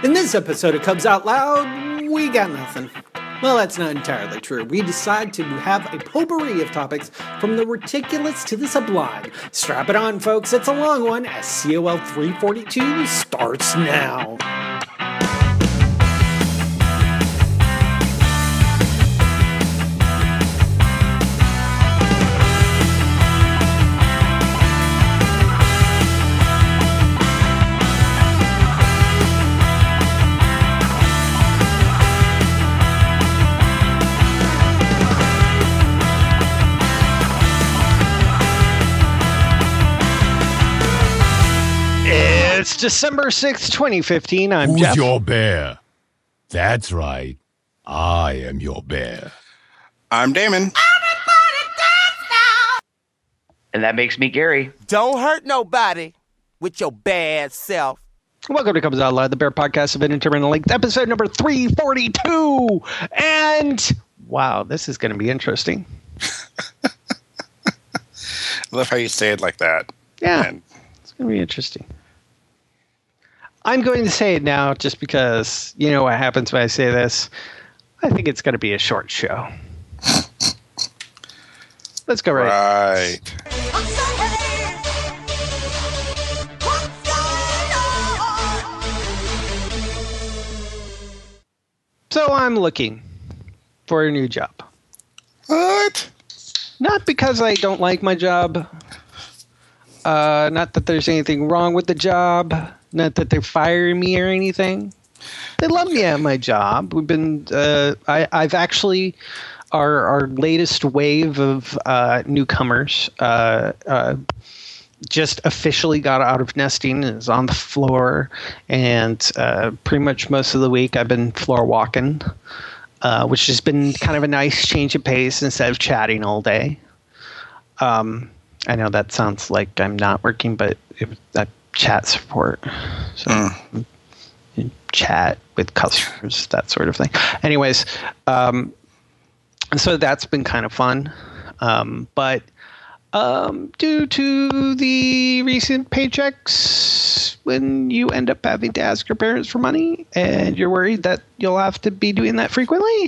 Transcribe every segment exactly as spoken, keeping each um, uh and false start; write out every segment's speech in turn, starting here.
In this episode of Cubs Out Loud, we got nothing. Well, that's not entirely true. We decide to have a potpourri of topics from the ridiculous to the sublime. Strap it on, folks. It's a long one as C O L three forty-two starts now. It's December sixth, twenty fifteen. I'm Who's Jeff. your bear? That's right. I am your bear. I'm Damon. And that makes me Gary. Don't hurt nobody with your bad self. Welcome to Cubs Out Loud, the Bear Podcast of Indeterminate Length, episode number three forty-two. And wow, this is going to be interesting. I love how you say it like that. Yeah, And it's going to be interesting. I'm going to say it now just because you know what happens when I say this. I think it's going to be a short show. Let's go right. right. So I'm looking for a new job. What? Not because I don't like my job. Uh, not that there's anything wrong with the job. Not that they're firing me or anything. They love me at my job. We've been. Uh, I, I've actually our our latest wave of uh, newcomers uh, uh, just officially got out of nesting and is on the floor. And uh, pretty much most of the week I've been floor walking, uh, which has been kind of a nice change of pace instead of chatting all day. Um, I know that sounds like I'm not working, but it, that chat support, so mm. chat with customers, that sort of thing. Anyways, um, so that's been kind of fun, um, but um, due to the recent paychecks, when you end up having to ask your parents for money, and you're worried that you'll have to be doing that frequently.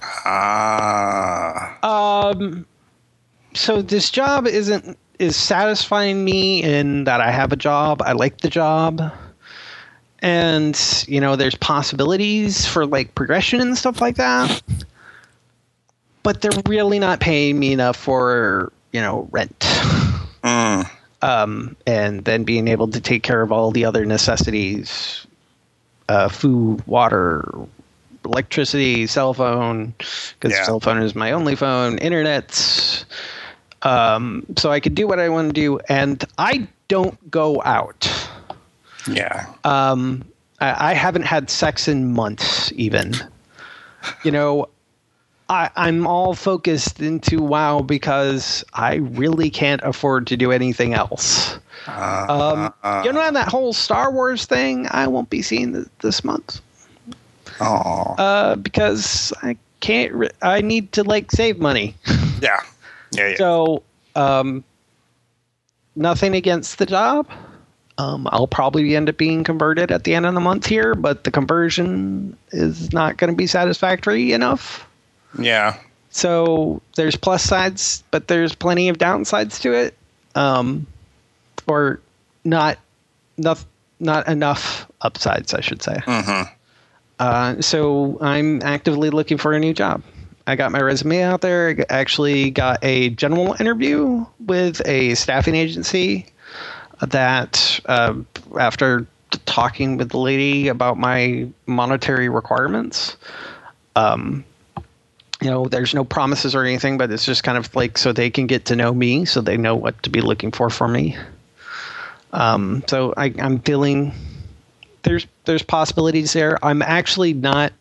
Ah. Um. So this job isn't is satisfying me in that I have a job. I like the job. And, you know, there's possibilities for like progression and stuff like that. But they're really not paying me enough for, you know, rent. Mm. Um, and then being able to take care of all the other necessities, uh, food, water, electricity, cell phone, because Yeah. cell phone is my only phone, internet. Um, so I could do what I want to do, and I don't go out. Yeah. Um, I, I haven't had sex in months, even. You know, I, I'm all focused into WoW because I really can't afford to do anything else. Uh, Um, uh, you know, that whole Star Wars thing, I won't be seeing th- this month. Oh. Uh, because I can't, re- I need to, like, save money. yeah. Yeah. Yeah. So, um, nothing against the job. Um, I'll probably end up being converted at the end of the month here, but the conversion is not going to be satisfactory enough. yeah. So there's plus sides, but there's plenty of downsides to it. Um, or not, not, not enough upsides, I should say. Mm-hmm. Uh, so I'm actively looking for a new job. I got my resume out there. I actually got a general interview with a staffing agency that, uh, after talking with the lady about my monetary requirements, um, you know, there's no promises or anything, but it's just kind of like so they can get to know me, so they know what to be looking for for me. Um, so I, I'm feeling there's there's possibilities there. I'm actually not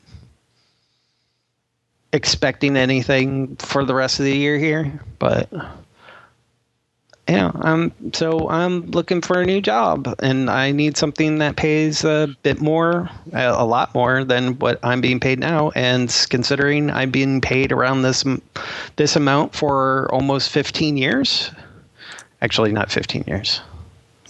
expecting anything for the rest of the year here, but yeah, I'm so I'm looking for a new job, and I need something that pays a bit more, a lot more than what I'm being paid now. And considering I'm being paid around this this amount for almost fifteen years, actually not fifteen years, Hmm. a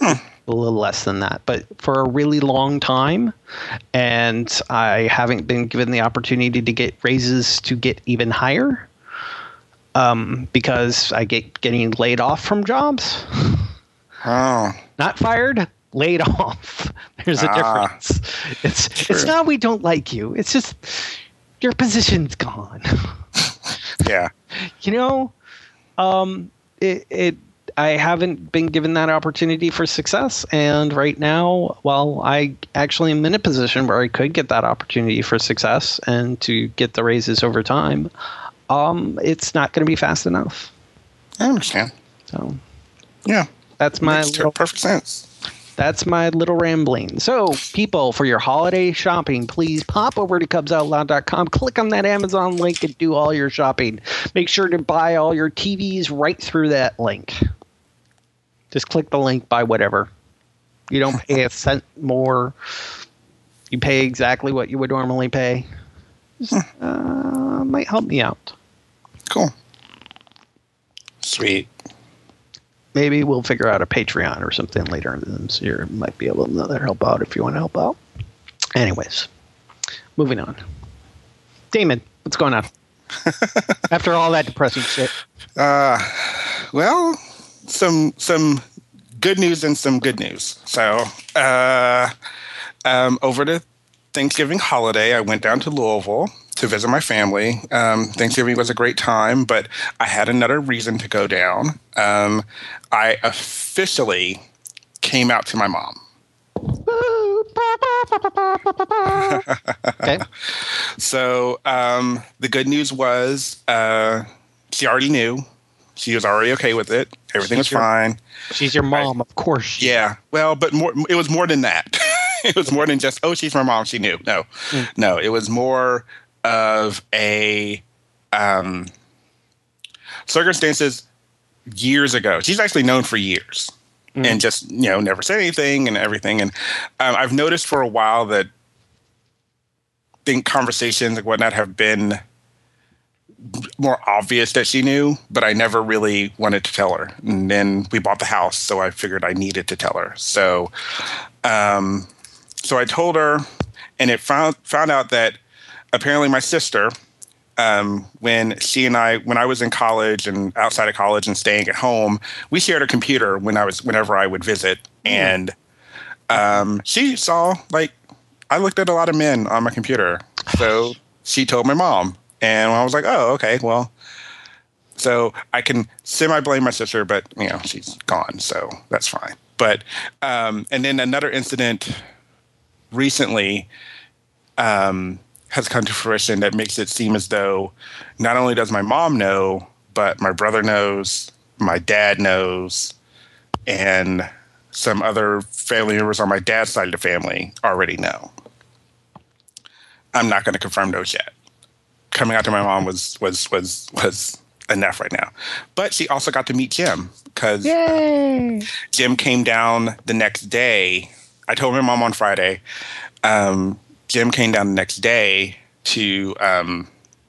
a little less than that, but for a really long time. And I haven't been given the opportunity to get raises to get even higher um, because I get getting laid off from jobs. Oh. Not fired, laid off. There's a Ah, difference. It's true. it's not we don't like you. It's just your position's gone. Yeah. You know, um, it, it. I haven't been given that opportunity for success, and right now, while I actually am in a position where I could get that opportunity for success and to get the raises over time, um, it's not going to be fast enough. I understand. So Yeah. that's my Makes little, perfect sense. that's my little rambling. So, people, for your holiday shopping, please pop over to cubs out loud dot com, click on that Amazon link, and do all your shopping. Make sure to buy all your T Vs right through that link. Just click the link, buy whatever. You don't pay a cent more. You pay exactly what you would normally pay. Just, uh, might help me out. Cool. Sweet. Maybe we'll figure out a Patreon or something later in this year. Might be able to help out if you want to help out. Anyways, moving on. Damon, what's going on? After all that depressing shit. Uh, well, some some good news and some good news. So, uh, um, over the Thanksgiving holiday, I went down to Louisville to visit my family. Um, Thanksgiving was a great time, but I had another reason to go down. Um, I officially came out to my mom. Okay. So um, the good news was uh, she already knew. She was already okay with it. Everything was She's your- fine. She's your mom, of course. She Yeah. Well, but more. It was more than that. It was more than just, oh, she's my mom. She knew. No, Mm. no. It was more of a um, circumstances years ago. She's actually known for years, Mm. and just you know never said anything and everything. And um, I've noticed for a while that think conversations and whatnot have been more obvious that she knew, but I never really wanted to tell her. And then we bought the house, so I figured I needed to tell her. So, um, so I told her, and it found found out that apparently my sister, um, when she and I, when I was in college and outside of college and staying at home, we shared a computer when I was whenever I would visit, and um, she saw like I looked at a lot of men on my computer, so she told my mom. And I was like, oh, okay, well, so I can semi-blame my sister, but, you know, she's gone, so that's fine. But, um, and then another incident recently um, has come to fruition that makes it seem as though not only does my mom know, but my brother knows, my dad knows, and some other family members on my dad's side of the family already know. I'm not going to confirm those yet. Coming out to my mom was was was was enough right now, but she also got to meet Jim because Jim came down the next day. I told my mom on Friday. Um, Jim came down the next day to, um,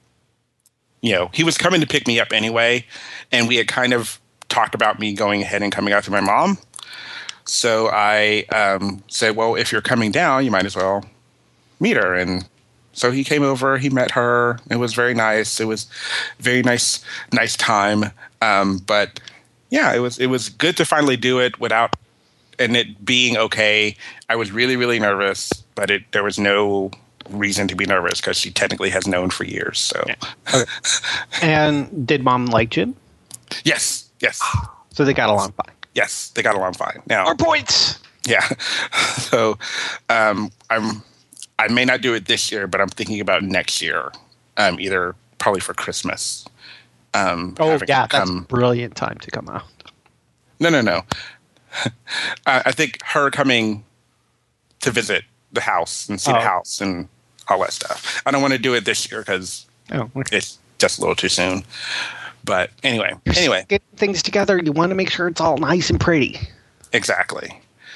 you know, he was coming to pick me up anyway, and we had kind of talked about me going ahead and coming out to my mom. So I um, said, well, if you're coming down, you might as well meet her. And so he came over, he met her. It was very nice. It was a very nice, nice time. Um, but yeah, it was, it was good to finally do it without, and it being okay. I was really, really nervous, but it, there was no reason to be nervous because she technically has known for years. So, Okay. And did mom like Jim? yes, yes, So they got along fine. yes, they got along fine. Now, More points. yeah. So, um, I'm, I may not do it this year, but I'm thinking about next year, um, either probably for Christmas. Um, Oh, having yeah, her that's a come- brilliant time to come out. No, no, no. I, I think her coming to visit the house and see Oh. the house and all that stuff. I don't want to do it this year because Oh, okay. it's just a little too soon. But anyway, You're anyway, getting things together. You want to make sure it's all nice and pretty. exactly.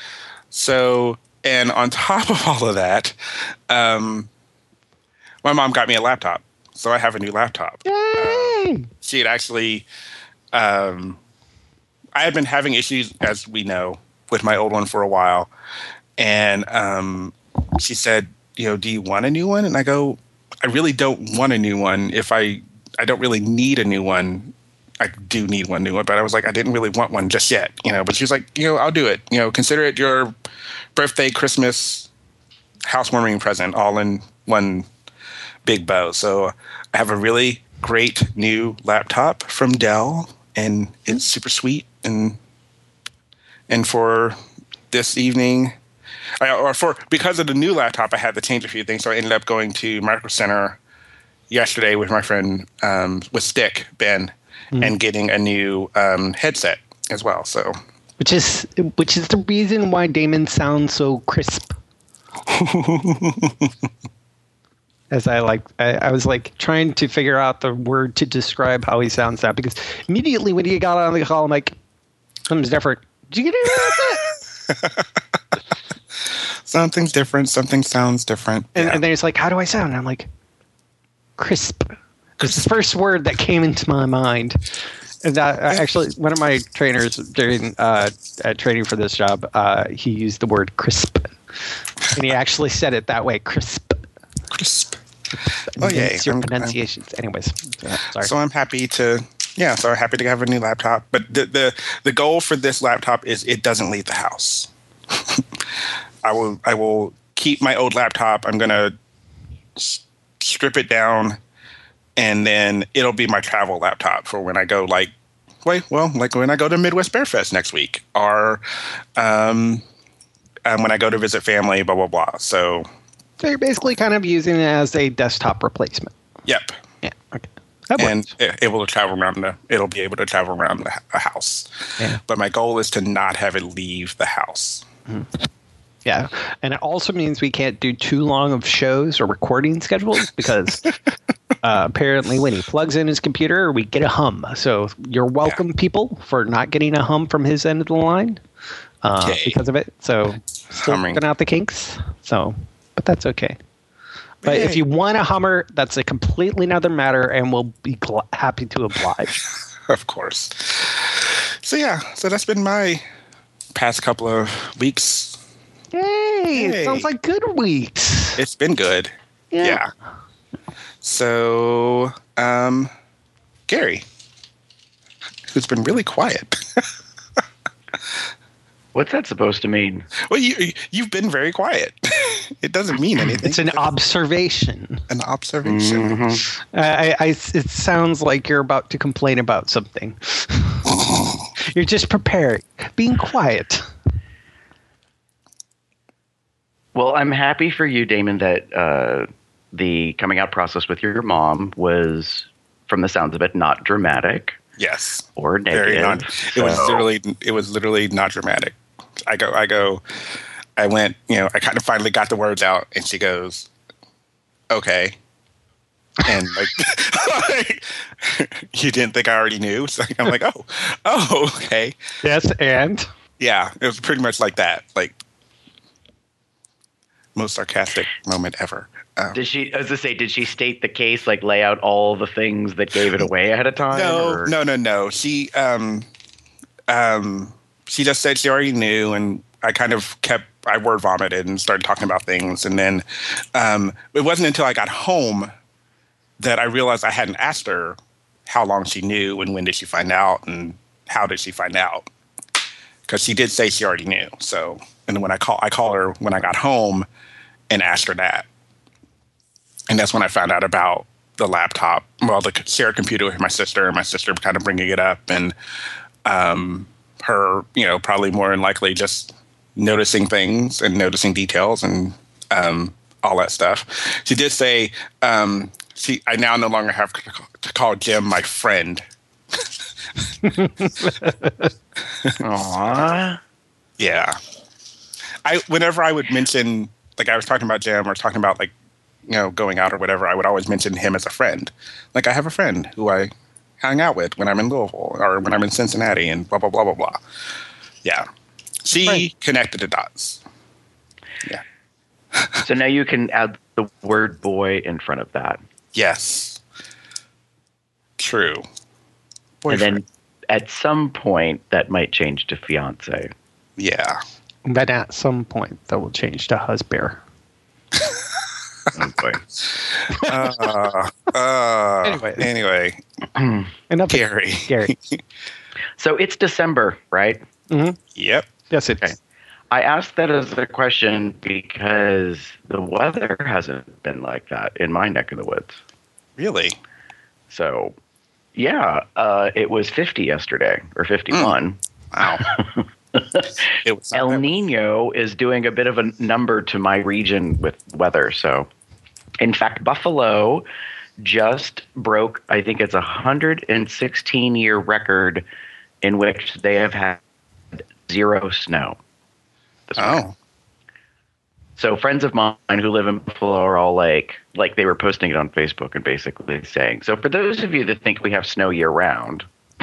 So, and on top of all of that, um, my mom got me a laptop. So I have a new laptop. Yay! She had actually, um, I had been having issues, as we know, with my old one for a while, and um, she said, you know, do you want a new one? And I go, I really don't want a new one. If I, I don't really need a new one. I do need one new one, but I was like, I didn't really want one just yet, you know. But she was like, you know, I'll do it. You know, consider it your birthday, Christmas, housewarming present, all in one big bow. So I have a really great new laptop from Dell, and it's super sweet. And and for this evening, I, or for because of the new laptop, I had to change a few things. So I ended up going to Micro Center yesterday with my friend um, with Stick Ben. Mm. And getting a new um, headset as well. So, which is which is the reason why Damon sounds so crisp. As I like, I, I was like trying to figure out the word to describe how he sounds now, because immediately when he got on the call, I'm like, something's different. Did you get it? Something's different. Something sounds different. And, yeah. and then it's like, how do I sound? And I'm like, crisp. It's the first word that came into my mind. And that uh, actually, one of my trainers during uh, uh, training for this job, uh, he used the word crisp, and he actually said it that way, crisp. Crisp. Oh yeah, it's your pronunciations. I'm, Anyways, yeah, sorry. So I'm happy to, yeah. So I'm happy to have a new laptop. But the the the goal for this laptop is it doesn't leave the house. I will I will keep my old laptop. I'm gonna s- strip it down. And then it'll be my travel laptop for when I go, like, wait, well, like when I go to Midwest Bear Fest next week, or um, um, when I go to visit family, blah, blah, blah. So, so you're basically kind of using it as a desktop replacement. Yep. Yeah. Okay. That and it, it will travel around the. It'll be able to travel around the, the house. Yeah. But my goal is to not have it leave the house. Mm-hmm. Yeah, and it also means we can't do too long of shows or recording schedules because uh, apparently when he plugs in his computer, we get a hum. So you're welcome, yeah. people, for not getting a hum from his end of the line uh, okay. because of it. So still working out the kinks. So, but that's okay. But hey. If you want a Hummer, that's a completely another matter, and we'll be gl- happy to oblige. Of course. So yeah, so that's been my past couple of weeks. Hey, hey, it sounds like good weeks. It's been good. Yeah. yeah. So, um, Gary, who's been really quiet. What's that supposed to mean? Well, you, you've been very quiet. It doesn't mean anything. It's an observation. An observation. Mm-hmm. I, I, it sounds like you're about to complain about something. You're just preparing, being quiet. Well, I'm happy for you, Damon, that uh, the coming out process with your mom was, from the sounds of it, not dramatic. Yes. Or negative. Very not. It was literally. It was literally not dramatic. I go. I go. I went. You know. I kind of finally got the words out, and she goes, "Okay." And like, you didn't think I already knew? So I'm like, "Oh, oh, okay." Yes, and yeah, it was pretty much like that. Like. Most sarcastic moment ever. Um, did she, as I say, did she state the case, like lay out all the things that gave it away ahead of time? No, or? no, no, no. She, um, um, she just said she already knew, and I kind of kept, I word vomited and started talking about things. And then um, it wasn't until I got home that I realized I hadn't asked her how long she knew and when did she find out and how did she find out. Because she did say she already knew. So, and then when I call, I called her when I got home and asked her that. And that's when I found out about the laptop, well, the shared computer with my sister, and my sister kind of bringing it up, and um, her, you know, probably more than likely just noticing things and noticing details and um, all that stuff. She did say, um, she, I now no longer have to call Jim my friend. Aww. Yeah. I whenever I would mention, like I was talking about Jim or talking about like, you know, going out or whatever, I would always mention him as a friend. Like I have a friend who I hang out with when I'm in Louisville or when I'm in Cincinnati and blah, blah, blah, blah, blah. Yeah. She right. connected the dots. Yeah. So now you can add the word boy in front of that. Yes. True. Boyfriend. And then at some point that might change to fiance. Yeah. But at some point, that will change to husbear. Oh, boy. Uh, uh, Anyways. Anyway, Enough, Gary. Gary. So it's December, right? Mm-hmm. Yep. Yes, it's. Okay. I asked that as a question because the weather hasn't been like that in my neck of the woods. Really? So, yeah, uh, it was fifty yesterday, or fifty-one. Wow. It was El Nino is doing a bit of a number to my region with weather. So, in fact, Buffalo just broke, I think it's a one hundred sixteen year record in which they have had zero snow. This winter. Oh. So friends of mine who live in Buffalo are all like, like they were posting it on Facebook and basically saying, so for those of you that think we have snow year round,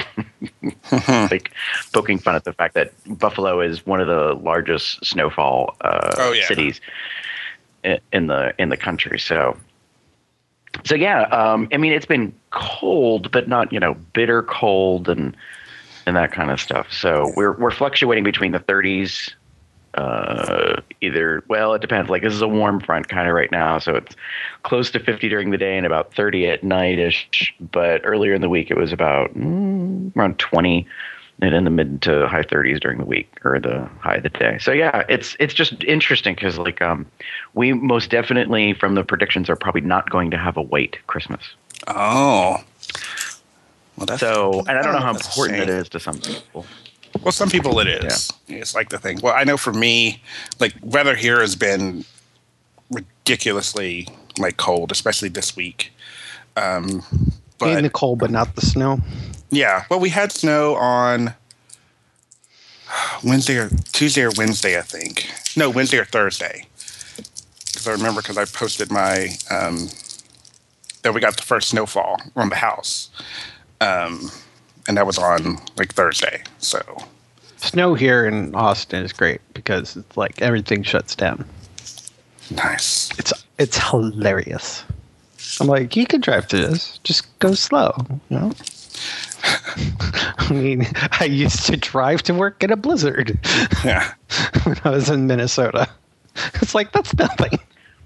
like poking fun at the fact that Buffalo is one of the largest snowfall uh, Oh, yeah. cities in, in the in the country. So, so yeah, um, I mean it's been cold, but not you know bitter cold and and that kind of stuff. So we're we're fluctuating between the thirties. Uh, either, well, it depends. Like this is a warm front kind of right now. So it's close to fifty during the day and about thirty at night ish. But earlier in the week, it was about mm, around twenty and in the mid to high thirties during the week or the high of the day. So yeah, it's, it's just interesting because like, um, we most definitely from the predictions are probably not going to have a white Christmas. Oh. Well, that's, So, and I don't know how that's a important shame. it is to some people. Well, some people it is. It's like the thing. Well, I know for me, like weather here has been ridiculously like cold, especially this week. Um, but In the cold, but not the snow. yeah, well, we had snow on Wednesday or Tuesday or Wednesday, I think. No, Wednesday or Thursday. Because I remember because I posted my um, that we got the first snowfall on the house. Um, and that was on like Thursday. So Snow here in Austin is great because it's like everything shuts down. nice. It's it's hilarious. I'm like, you can drive through this. Just go slow, you know? I mean, I used to drive to work in a blizzard Yeah. when I was in Minnesota. It's like, that's nothing.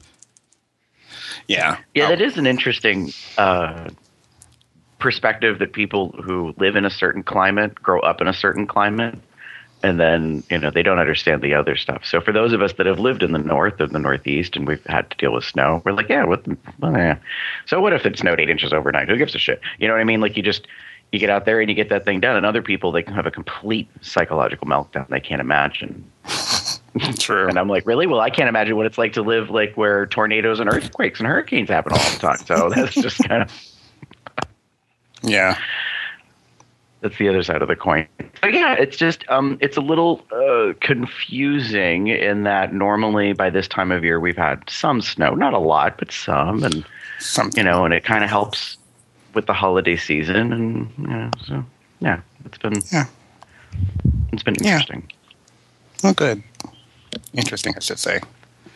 Yeah. Yeah, Oh, that is an interesting uh, perspective that people who live in a certain climate grow up in a certain climate, and then you know they don't understand the other stuff. So for those of us that have lived in the north or the northeast and we've had to deal with snow, we're like, yeah, what? The, well, yeah. So what if it snowed eight inches overnight? Who gives a shit? You know what I mean? Like you just you get out there and you get that thing done. And other people, they can have a complete psychological meltdown. They can't imagine. True. And I'm like, really? Well, I can't imagine what it's like to live like where tornadoes and earthquakes and hurricanes happen all the time. So that's just kind of Yeah. that's the other side of the coin. But yeah, it's just um, it's a little uh, confusing in that normally by this time of year we've had some snow, not a lot, but some, and Something. you know, and it kind of helps with the holiday season, and you know, so yeah, it's been Yeah. it's been Yeah. interesting. Well, good. Interesting, I should say.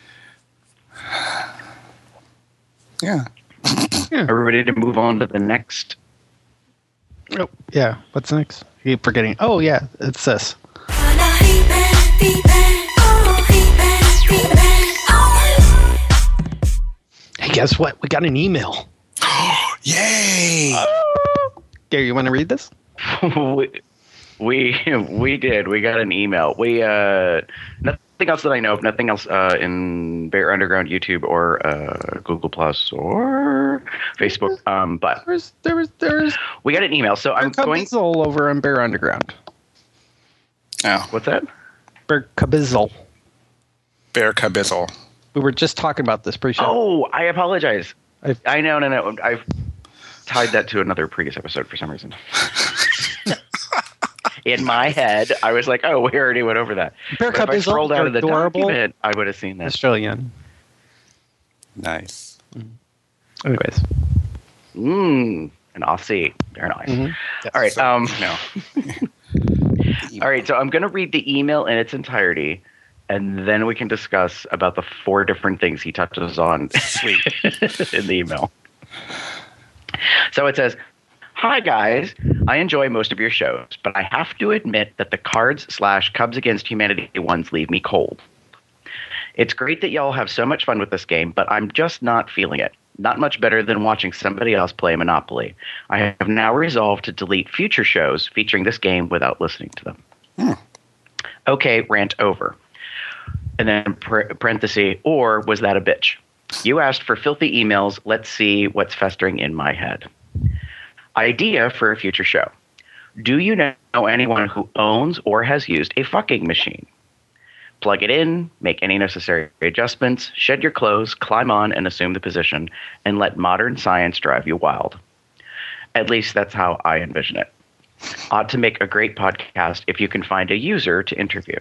Yeah. Are we ready to move on to the next? Oh, yeah. What's next? I keep forgetting. Oh, yeah. It's this. Hey, guess what? We got an email. Yay! Gary, you want to read this? we, we we did. We got an email. We uh, nothing else that I know of. Nothing else uh, in Bear Underground, YouTube, or uh, Google Plus or Facebook. Um, but There's, there was, there's we got an email. So I'm going. Cabizzle over on Bear Underground. Oh, What's that? Bear Cabizzle. Bear Cabizzle. We were just talking about this pre-show. Oh, I apologize. I've- I know, no, no. I've tied that to another previous episode for some reason. In my head, I was like, "Oh, we already went over that." Bear But if I Cabizzle scroll down are to the adorable. document, I would have seen that. Australian. Nice. Anyways. Mmm, an Aussie. Very nice. Mhm. All right. So, Um, no. all right. So I'm going to read the email in its entirety, and then we can discuss about the four different things he touches on Sweet. in the email. So it says, Hi, guys. I enjoy most of your shows, but I have to admit that the Cards slash Cubs Against Humanity ones leave me cold. It's great that y'all have so much fun with this game, but I'm just not feeling it. Not much better than watching somebody else play Monopoly. I have now resolved to delete future shows featuring this game without listening to them. Hmm. Okay, rant over. And then par- parenthesis, or was that a bitch? You asked for filthy emails. Let's see what's festering in my head. Idea for a future show. Do you know anyone who owns or has used a fucking machine? Plug it in, make any necessary adjustments, shed your clothes, climb on and assume the position, and let modern science drive you wild. At least that's how I envision it. Ought to make a great podcast if you can find a user to interview.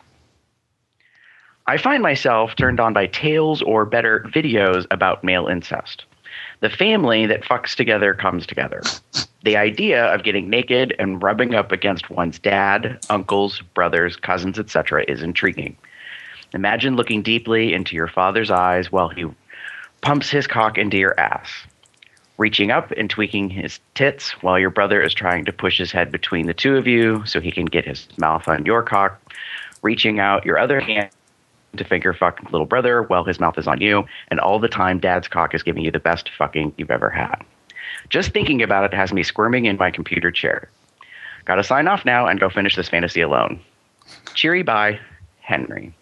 I find myself turned on by tales or better videos about male incest. The family that fucks together comes together. The idea of getting naked and rubbing up against one's dad, uncles, brothers, cousins, et cetera is intriguing. Imagine looking deeply into your father's eyes while he pumps his cock into your ass. Reaching up and tweaking his tits while your brother is trying to push his head between the two of you so he can get his mouth on your cock. Reaching out your other hand to finger fuck little brother while his mouth is on you, and all the time dad's cock is giving you the best fucking you've ever had. Just thinking about it has me squirming in my computer chair. Gotta sign off now and go finish this fantasy alone. Cheery bye, Henry.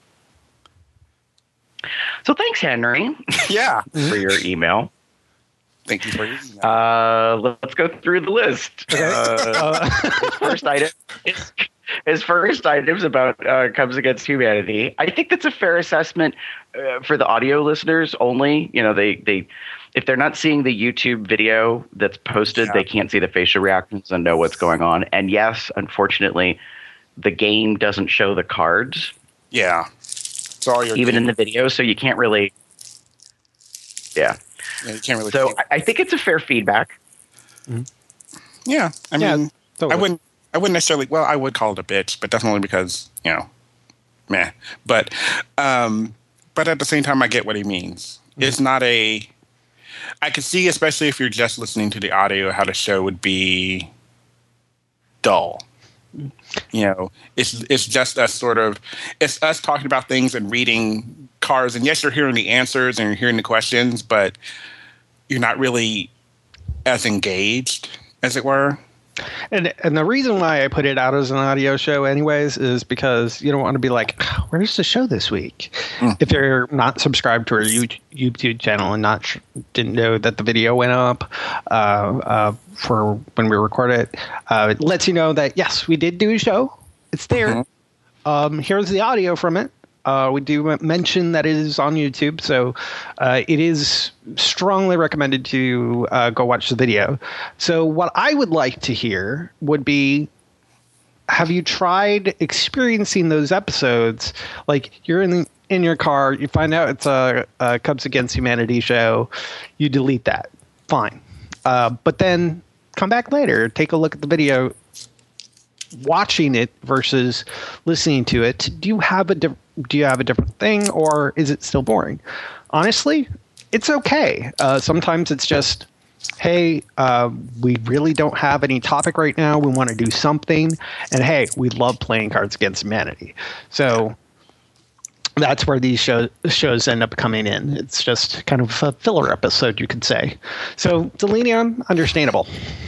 So thanks, Henry. Yeah. For your email. Thank you for your email. Uh, let's go through the list. Okay. Uh, his first item. His, his first item is about uh, Cubs Against Humanity. I think that's a fair assessment uh, for the audio listeners only. You know, they they if they're not seeing the YouTube video that's posted, Yeah. they can't see the facial reactions and know what's going on. And yes, unfortunately, the game doesn't show the cards. Yeah. It's all your even game. in the video, so you can't really. Yeah. Yeah, you can't really. So I, I think it's a fair feedback. Yeah, I Yeah, mean, totally. I wouldn't. I wouldn't necessarily. Well, I would call it a bitch, but definitely because you know, meh. But, um, but at the same time, I get what he means. Mm-hmm. It's not a. I could see, especially if you're just listening to the audio, how the show would be dull. You know, it's it's just us sort of. It's us talking about things and reading cards, and yes, you're hearing the answers and you're hearing the questions, but you're not really as engaged, as it were. And and the reason why I put it out as an audio show anyways is because you don't want to be like, where's the show this week? Mm. If you're not subscribed to our YouTube channel and not didn't know that the video went up uh, uh, for when we record it, uh, it lets you know that, yes, we did do a show. It's there. Mm-hmm. Um, here's the audio from it. Uh, we do mention that it is on YouTube, so uh, it is strongly recommended to uh, go watch the video. So what I would like to hear would be, have you tried experiencing those episodes? Like you're in in your car, you find out it's a, a Cubs Against Humanity show, you delete that. Fine. Uh, but then come back later, take a look at the video, watching it versus listening to it. Do you have a di- do you have a different thing, or is it still boring? Honestly, it's okay. Uh, sometimes it's just, hey, uh, we really don't have any topic right now. We want to do something, and hey, we love playing Cards Against Humanity. So that's where these show, shows end up coming in. It's just kind of a filler episode, you could say. So deleting them, understandable.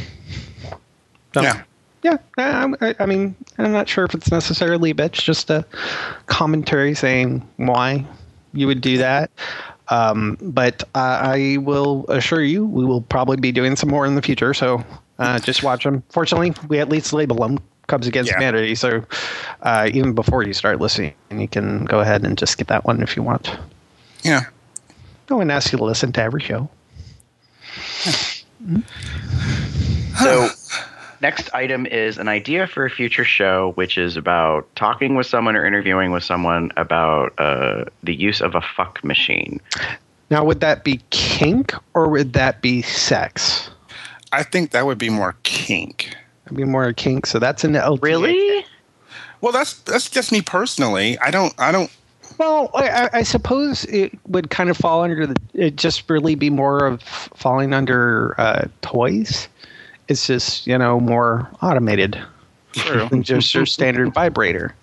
So, Yeah. Yeah, I, I mean, I'm not sure if it's necessarily a bitch, just a commentary saying why you would do that. Um, but uh, I will assure you, we will probably be doing some more in the future. So uh, just watch them. Fortunately, we at least label them Cubs Against Yeah. Humanity. So uh, even before you start listening, you can go ahead and just skip that one if you want. Yeah. No one asks you to listen to every show. So, next item is an idea for a future show, which is about talking with someone or interviewing with someone about uh, the use of a fuck machine. Now, would that be kink or would that be sex? I think that would be more kink. It'd be more kink, so that's an L T A. Really? Well, that's that's just me personally. I don't. I don't. Well, I, I suppose it would kind of fall under the. It just really be more of falling under uh, toys It's just, you know, more automated True. than just your standard vibrator.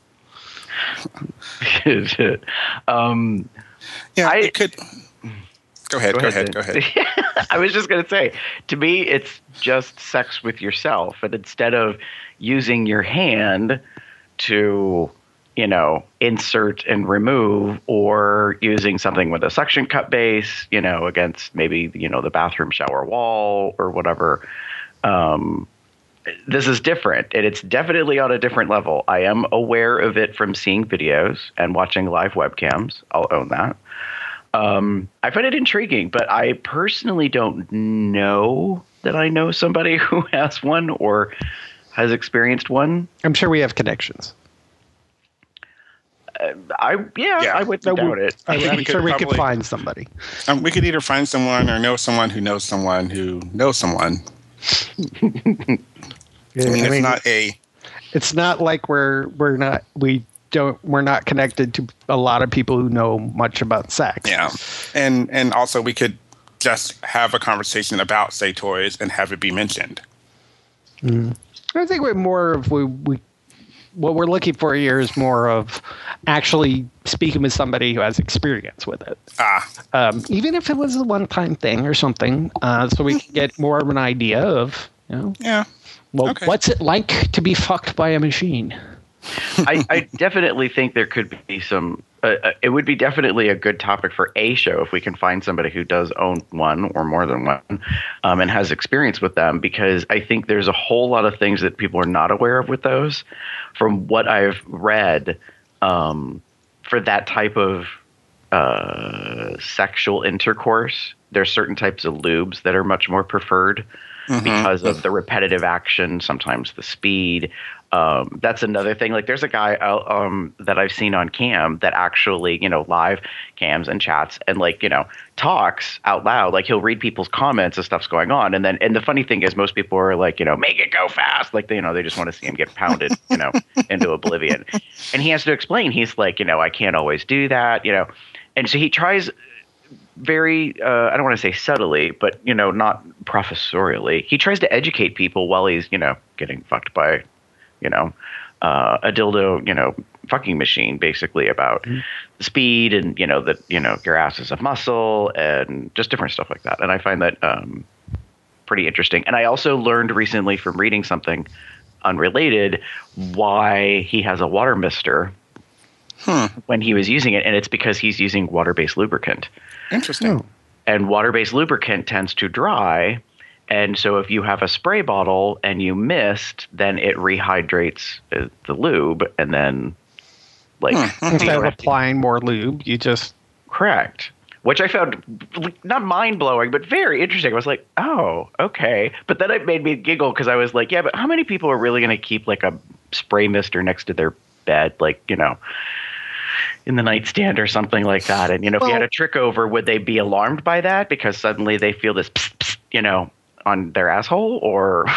um, Yeah, I- it could. Go ahead. Go, ahead. Dan. Go ahead. I was just going to say, to me, it's just sex with yourself. And instead of using your hand to, you know, insert and remove, or using something with a suction cup base, you know, against maybe, you know, the bathroom shower wall or whatever, um, this is different, and it's definitely on a different level. I am aware of it from seeing videos and watching live webcams. I'll own that. Um, I find it intriguing, but I personally don't know that I know somebody who has one or has experienced one. I'm sure we have connections. Uh, I yeah, Yeah. I wouldn't No, doubt we- it. I'm We could sure we could probably- find somebody. Um, we could either find someone or know someone who knows someone who knows someone. I mean, it's not a. it's not like we're we're not we don't we're not connected to a lot of people who know much about sex. Yeah, and and also we could just have a conversation about, say, toys and have it be mentioned. I think we're more of we, we what we're looking for here is more of actually speaking with somebody who has experience with it. Ah, Um, even if it was a one-time thing or something, uh, so we can get more of an idea of, you know, yeah. well, Okay. what's it like to be fucked by a machine? I, I definitely think there could be some. Uh, uh, it would be definitely a good topic for a show if we can find somebody who does own one or more than one, um, and has experience with them. Because I think there's a whole lot of things that people are not aware of with those. From what I've read, um, for that type of uh, sexual intercourse, there's certain types of lubes that are much more preferred because of the repetitive action, sometimes the speed. Um, that's another thing. Like there's a guy uh, um, that I've seen on cam that actually, you know, live cams and chats and like, you know, talks out loud. Like he'll read people's comments as stuff's going on. And then, and the funny thing is most people are like, you know, make it go fast. Like, they, you know, they just want to see him get pounded, you know, into oblivion. And he has to explain. He's like, you know, I can't always do that, you know. And so he tries very, uh, I don't want to say subtly, but, you know, not professorially. He tries to educate people while he's, you know, getting fucked by, you know, uh, a dildo, you know, fucking machine, basically about mm-hmm. speed and, you know, that, you know, your ass is a muscle and just different stuff like that. And I find that um, pretty interesting. And I also learned recently from reading something unrelated why he has a water mister hmm. when he was using it. And it's because he's using water-based lubricant. Interesting. Oh. And water-based lubricant tends to dry. And so if you have a spray bottle and you missed, then it rehydrates the lube and then like hmm. instead of applying more lube, you just correct. Which I found not mind blowing, but very interesting. I was like, oh, okay. But then it made me giggle because I was like, yeah, but how many people are really going to keep like a spray mister next to their bed, like, you know, in the nightstand or something like that? And, you know, if well, you had a trick over, would they be alarmed by that because suddenly they feel this, psst, psst, you know, on their asshole or?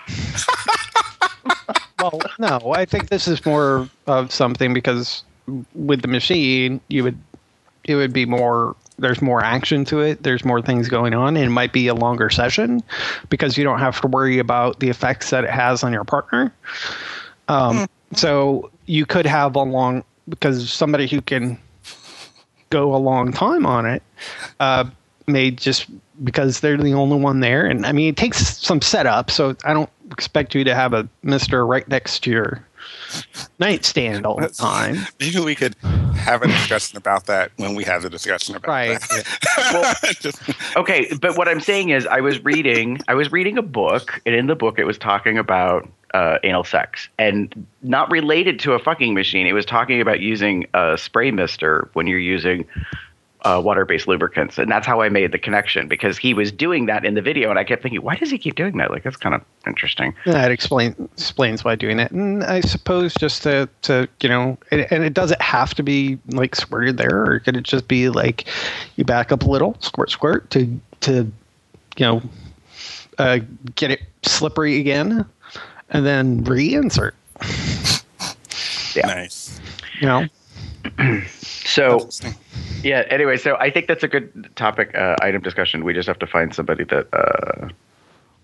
Well, no, I think this is more of something because with the machine, you would, it would be more, there's more action to it. There's more things going on, and it might be a longer session because you don't have to worry about the effects that it has on your partner. Um, mm. So you could have a long, because somebody who can go a long time on it, uh, may just because they're the only one there. And I mean, it takes some setup, so I don't expect you to have a mister right next to your nightstand all the time. Maybe we could have a discussion about that when we have the discussion about right. that. Well, just, okay, but what I'm saying is I was reading I was reading a book, and in the book it was talking about uh, anal sex, and not related to a fucking machine. It was talking about using a spray mister when you're using Uh, water-based lubricants, and that's how I made the connection because he was doing that in the video, and I kept thinking, why does he keep doing that? Like, that's kind of interesting. That explain, explains why doing it, and I suppose just to, to you know, and, and it doesn't have to be like squirted there, or could it just be like you back up a little, squirt, squirt, to to you know uh, get it slippery again, and then reinsert. Yeah, nice. You know, so. Yeah. Anyway, so I think that's a good topic uh, item discussion. We just have to find somebody that uh,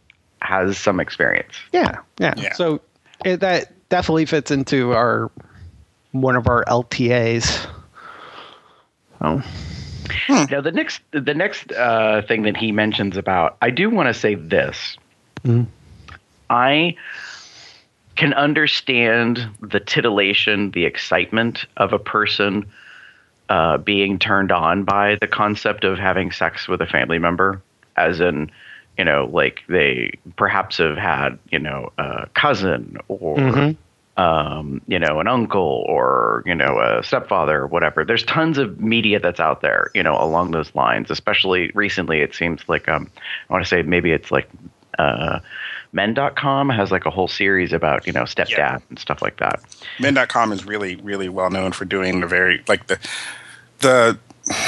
has some experience. Yeah, yeah. Yeah. So it, that definitely fits into our one of our L T As. Oh, Now, the next the next uh, thing that he mentions about, I do want to say this. Mhm. I can understand the titillation, the excitement of a person uh, being turned on by the concept of having sex with a family member, as in, you know, like they perhaps have had, you know, a cousin or, Mhm. um, you know, an uncle or, you know, a stepfather or whatever. There's tons of media that's out there, you know, along those lines, especially recently. It seems like, um, I want to say maybe it's like, uh, men dot com has like a whole series about, you know, stepdad Yeah. and stuff like that. Men dot com is really, really well known for doing the very like the the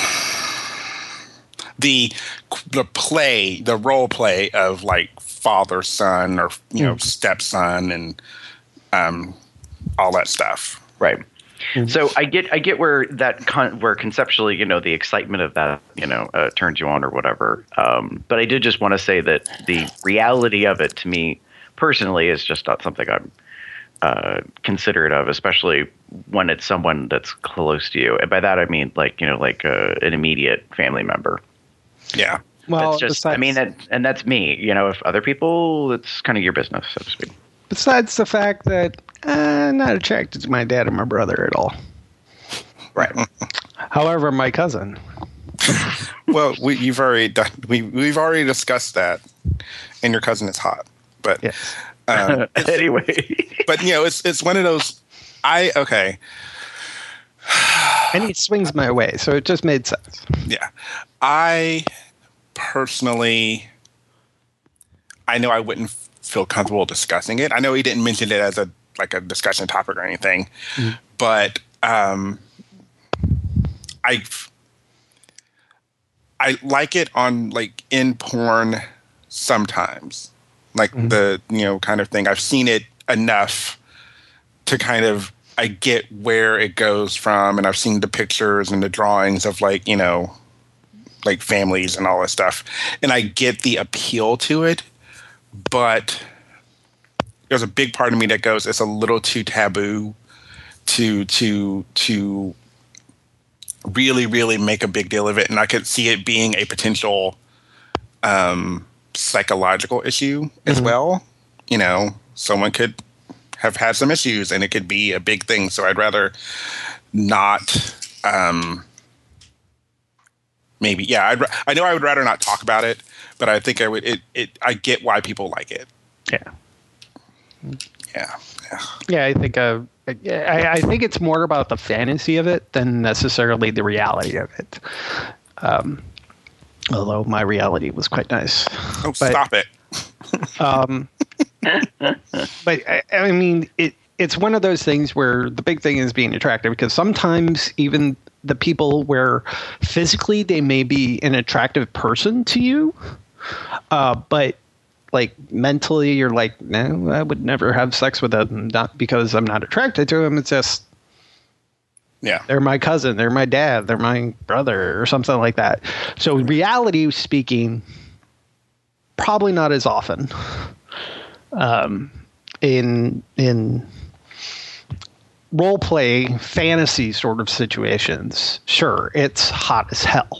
the the play, the role play of like father son or you know stepson and um all that stuff. Right. So I get I get where that con- where conceptually, you know, the excitement of that, you know, uh, turns you on or whatever. Um, but I did just want to say that the reality of it to me personally is just not something I'm uh, considerate of, especially when it's someone that's close to you. And by that I mean like, you know, like uh, an immediate family member. Yeah. well, That's just I besides, mean that and that's me. You know, if other people, it's kind of your business, so to speak. besides the fact that uh, I'm not attracted to my dad and my brother at all. Right. However, my cousin. Well, we, you've already done. We we've already discussed that, and your cousin is hot. But Yes. um, Anyway. but you know, it's it's one of those. I okay. And he swings my way, so it just made sense. Yeah. I personally, I know I wouldn't feel comfortable discussing it. I know he didn't mention it as a like a discussion topic or anything, but um, I I like it on like in porn sometimes, like the you know kind of thing. I've seen it enough to kind of I get where it goes from, and I've seen the pictures and the drawings of like you know like families and all that stuff, and I get the appeal to it, but there's a big part of me that goes, it's a little too taboo to to to really really make a big deal of it, and I could see it being a potential um, psychological issue as well. You know, someone could have had some issues, and it could be a big thing. So I'd rather not. Um, maybe, yeah. I'd, I know I would rather not talk about it, but I think I would. It. It. I get why people like it. Yeah. Yeah. Yeah. Yeah, I think uh, I, I think it's more about the fantasy of it than necessarily the reality of it. Um, although my reality was quite nice. Oh, But- stop it. Um, but I, I mean, it it's one of those things where the big thing is being attractive, because sometimes even the people where physically they may be an attractive person to you, uh, but like mentally you're like, no, I would never have sex with them, not because I'm not attracted to them. It's just Yeah. they're my cousin, they're my dad, they're my brother, or something like that. So reality speaking, probably not as often. Um, in in role play fantasy sort of situations, sure, it's hot as hell.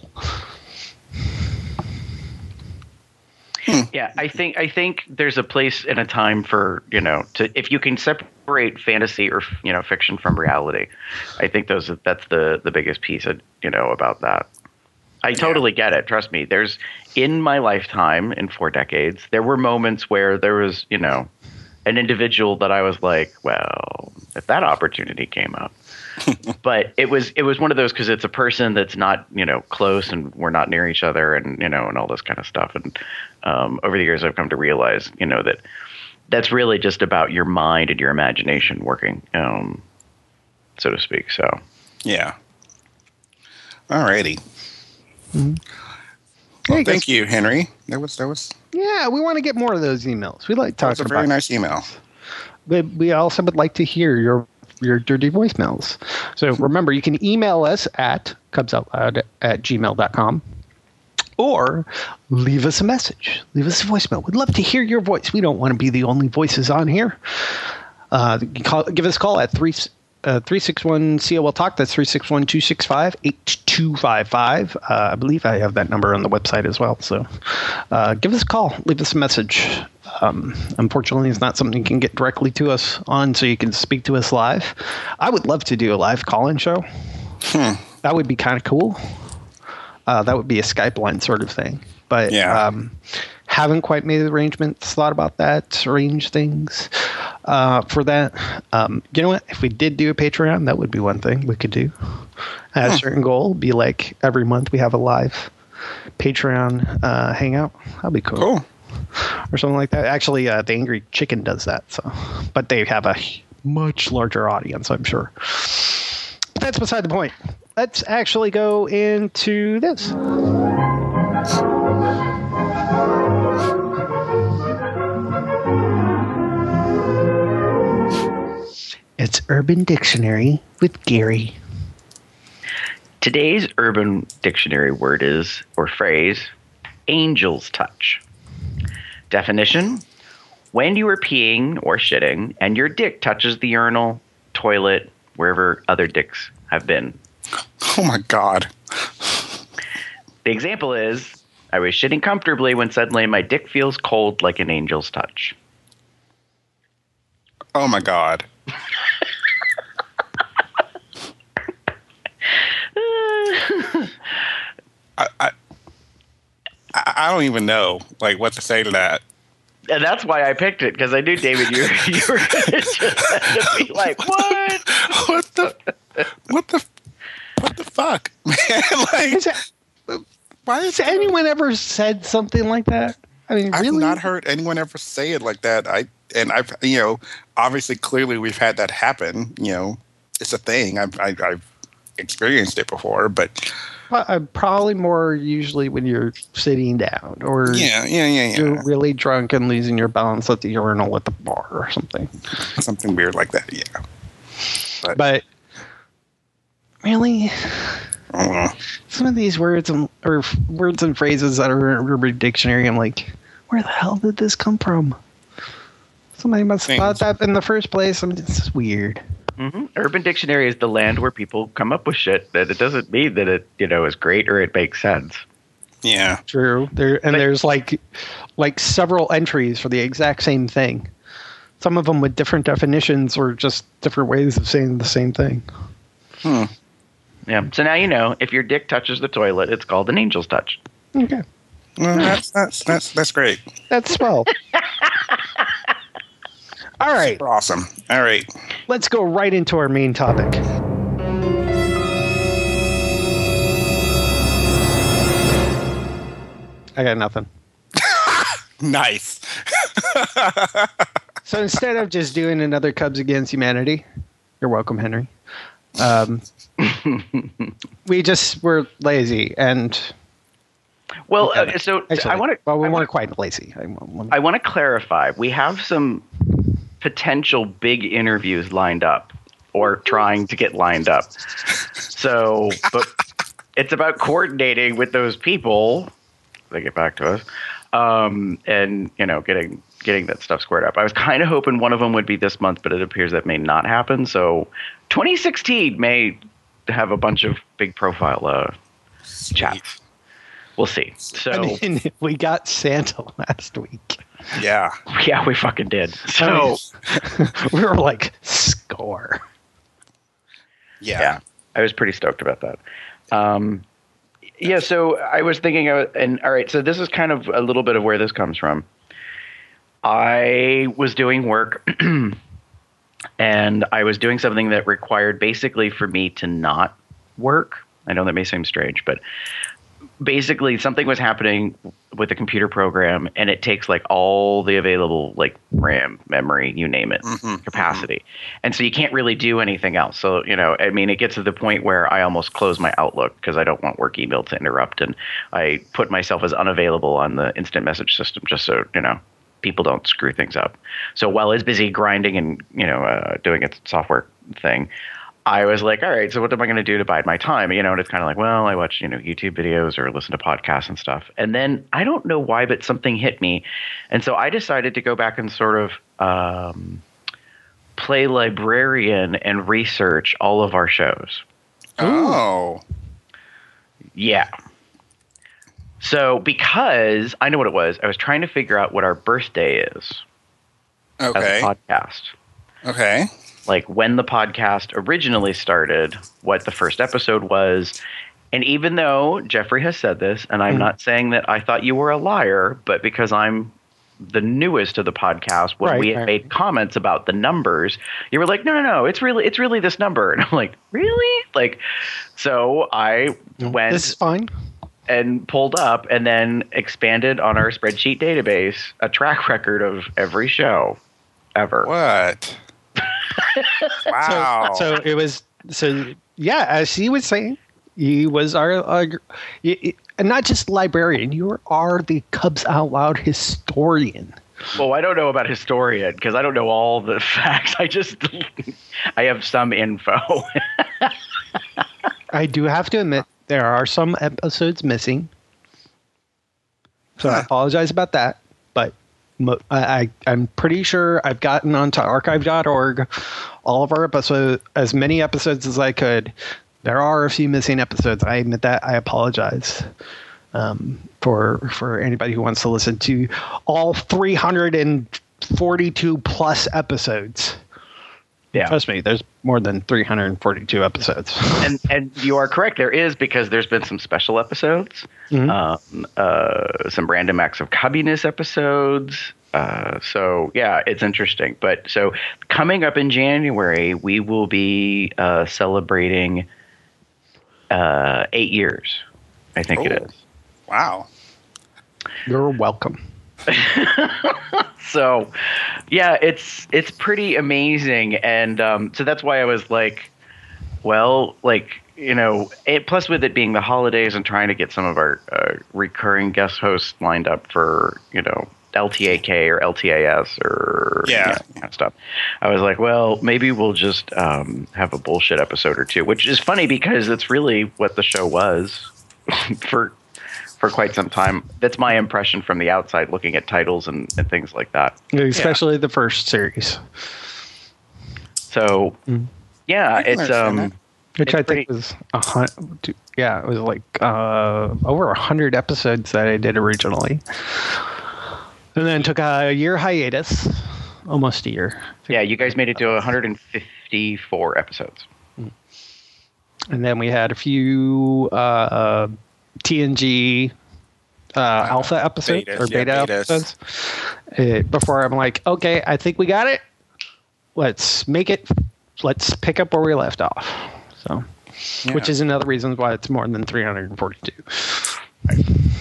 Yeah, I think I think there's a place and a time for, you know, to if you can separate fantasy or, you know, fiction from reality. I think those that's the the biggest piece of, you know, about that. I totally get it. Trust me. There's in my lifetime, in four decades, there were moments where there was, you know, an individual that I was like, well, if that opportunity came up. But it was it was one of those, because it's a person that's not, you know, close, and we're not near each other, and, you know, and all this kind of stuff. And um, over the years, I've come to realize, you know, that that's really just about your mind and your imagination working, um, so to speak. So, Yeah. Alrighty. Hey, Well, guys, thank you, Henry. That was that was Yeah, we want to get more of those emails. We like that was talking a very about. nice email. But we also would like to hear your your dirty voicemails. So remember, you can email us at cubsoutloud at gmail dot com, or leave us a message. Leave us a voicemail. We'd love to hear your voice. We don't want to be the only voices on here. Uh, call, give us a call at three. Uh, three six one C O L Talk. That's three six one, two six five, eight two five five. Uh, I believe I have that number on the website as well. So uh, give us a call. Leave us a message. Um, unfortunately, it's not something you can get directly to us on, so you can speak to us live. I would love to do a live call-in show. Hmm. That would be kind of cool. Uh, that would be a Skype line sort of thing. But yeah. um, haven't quite made arrangements, thought about that, arrange things uh, for that. Um, you know what? If we did do a Patreon, that would be one thing we could do. At a certain goal, be like every month we have a live Patreon uh, hangout. That'd be cool. Cool. Or something like that. Actually, uh, the Angry Chicken does that. So, but they have a much larger audience, I'm sure. But that's beside the point. Let's actually go into this. It's Urban Dictionary with Gary. Today's Urban Dictionary word is, or phrase, angel's touch. Definition: when you are peeing or shitting and your dick touches the urinal, toilet, wherever other dicks have been. Oh my God. The example is, I was shitting comfortably when suddenly my dick feels cold like an angel's touch. Oh my God. I, I I don't even know like what to say to that. And that's why I picked it, because I knew, David, you, you were going to just be like, what? What the what the what the fuck, man? Like, Is that, why is has anyone ever said something like that? I mean, I've really? not heard anyone ever say it like that. I and I've you know obviously clearly we've had that happen. You know, it's a thing. I've I, I've experienced it before, but Uh, probably more usually when you're sitting down or yeah, yeah, yeah, yeah. you're really drunk and losing your balance at the urinal at the bar or something. Something weird like that. Yeah, but, But really, I don't know. some of these words and, or f- words and phrases that are in Urban Dictionary, I'm like, where the hell did this come from? Somebody must have thought that in the first place. I mean, it's weird. Mm-hmm. Urban Dictionary is the land where people come up with shit. That it doesn't mean that it, you know, is great or it makes sense. Yeah, True. There and But- there's like like several entries for the exact same thing. Some of them with different definitions or just different ways of saying the same thing. hmm. Yeah. So now you know, if your dick touches the toilet, it's called an angel's touch. Okay. Well, that's that's that's that's great. That's swell. All right. Awesome. All right. Let's go right into our main topic. I got nothing. Nice. So instead of just doing another Cubs Against Humanity, you're welcome, Henry. Um, we just were lazy and Well, uh, so actually, I want to. well, we I weren't wanna, quite lazy. I, wanna- I want to clarify. We have some potential big interviews lined up, or trying to get lined up. So, but it's about coordinating with those people. They get back to us, um, and you know, getting getting that stuff squared up. I was kind of hoping one of them would be this month, but it appears that may not happen. So, twenty sixteen may have a bunch of big profile uh, chats. We'll see. So, I mean, we got Santa last week. Yeah. yeah, we fucking did. So, We were like, score. Yeah. yeah, I was pretty stoked about that. Um, yeah, so I was thinking, of, and all right, so this is kind of a little bit of where this comes from. I was doing work, and I was doing something that required basically for me to not work. I know that may seem strange, but basically something was happening with the computer program, and it takes like all the available like RAM, memory, you name it, Mhm, capacity. And so you can't really do anything else. So, you know, I mean, it gets to the point where I almost close my Outlook because I don't want work email to interrupt. And I put myself as unavailable on the instant message system just so, you know, people don't screw things up. So while it's busy grinding and, you know, uh, doing its software thing, I was like, all right, so what am I going to do to bide my time? You know, and it's kind of like, well, I watch, you know, YouTube videos or listen to podcasts and stuff. And then I don't know why, but something hit me. And so I decided to go back and sort of um, play librarian and research all of our shows. Oh. Yeah. So because I know what it was, I was trying to figure out what our birthday is Okay. as a podcast. Okay. Like when the podcast originally started, what the first episode was. And even though Jeffrey has said this, and I'm mm. not saying that I thought you were a liar, but because I'm the newest of the podcast, when right, we had right. made comments about the numbers, you were like, no, no, no, it's really, it's really this number. And I'm like, really? Like, so I went. This is fine. And pulled up and then expanded on our spreadsheet database a track record of every show ever. What? Wow. So, so it was, so yeah, as he was saying, he was our, our he, and not just librarian, you are the Cubs Out Loud historian. Well, I don't know about historian because I don't know all the facts. I just, I have some info. I do have to admit, there are some episodes missing. So I apologize about that. But mo- I, I, I'm pretty sure I've gotten onto archive dot org, all of our episodes, as many episodes as I could. There are a few missing episodes. I admit that. I apologize um, for for anybody who wants to listen to all three hundred forty-two plus episodes. Yeah. Trust me, there's more than three hundred forty-two episodes. and and you are correct. There is, because there's been some special episodes, mm-hmm. um, uh, some Random Acts of Cubbiness episodes. Uh, so, yeah, it's interesting. But so coming up in January, we will be uh, celebrating uh, eight years, I think oh, it is. Wow. You're welcome. So, yeah, it's it's pretty amazing, and um, so that's why I was like, well, like, you know, it, plus with it being the holidays and trying to get some of our uh, recurring guest hosts lined up for, you know, L T A K or L T A S or yeah, you know, kind of stuff. I was like, well, maybe we'll just um, have a bullshit episode or two, which is funny because it's really what the show was for. for quite some time. That's my impression from the outside, looking at titles and, and things like that. Especially yeah. the first series. So, mm. yeah, it's um, it. which it's I pretty, think was a hundred. Yeah, it was like uh, over a hundred episodes that I did originally, and then took a year hiatus, almost a year. Yeah, you guys made it to one hundred fifty-four episodes, and then we had a few. Uh, T N G uh, uh, alpha episodes betas, or beta yeah, episodes uh, before I'm like, okay, I think we got it. Let's make it. Let's pick up where we left off. So, yeah. Which is another reason why it's more than three hundred forty-two. Right.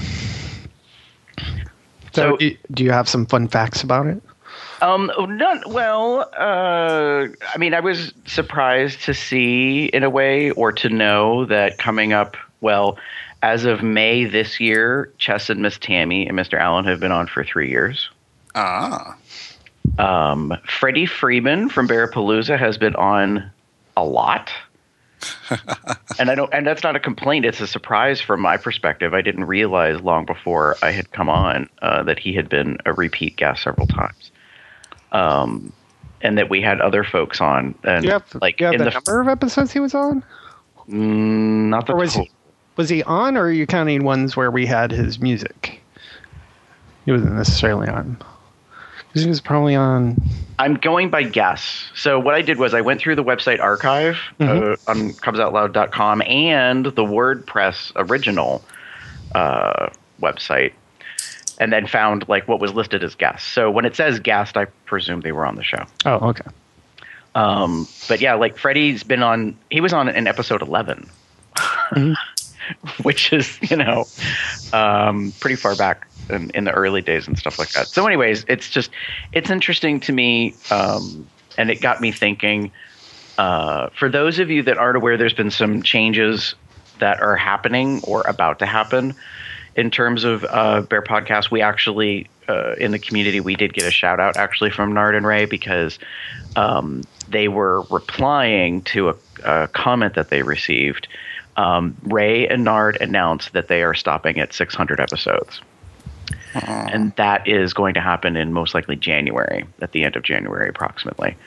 So, so, do you have some fun facts about it? Um, not well. Uh, I mean, I was surprised to see, in a way, or to know that coming up. Well. As of May this year, Chess and Miss Tammy and Mister Allen have been on for three years. Ah. Um, Freddie Freeman from Bearapalooza has been on a lot. and I don't, and that's not a complaint. It's a surprise from my perspective. I didn't realize long before I had come on uh, that he had been a repeat guest several times. Um, and that we had other folks on. And do you have, like do you have in the, the number of episodes he was on? Mm, not the or was total. he, was he on, or are you counting ones where we had his music? He wasn't necessarily on. Because he was probably on. I'm going by guess. So what I did was I went through the website archive mm-hmm. uh, on cubs out loud dot com and the WordPress original uh, website, and then found like what was listed as guest. So when it says guest, I presume they were on the show. Oh, okay. Um, but yeah, like Freddie's been on. He was on in episode eleven. Mm-hmm. Which is, you know, um, pretty far back in, in the early days and stuff like that. So anyways, it's just, it's interesting to me. Um, and it got me thinking, uh, for those of you that aren't aware, there's been some changes that are happening or about to happen in terms of uh, Bear Podcast. We actually uh, in the community, we did get a shout out actually from Nard and Ray because um, they were replying to a, a comment that they received. Um, Ray and Nard announced that they are stopping at six hundred episodes. Uh-huh. And that is going to happen in most likely January, at the end of January approximately.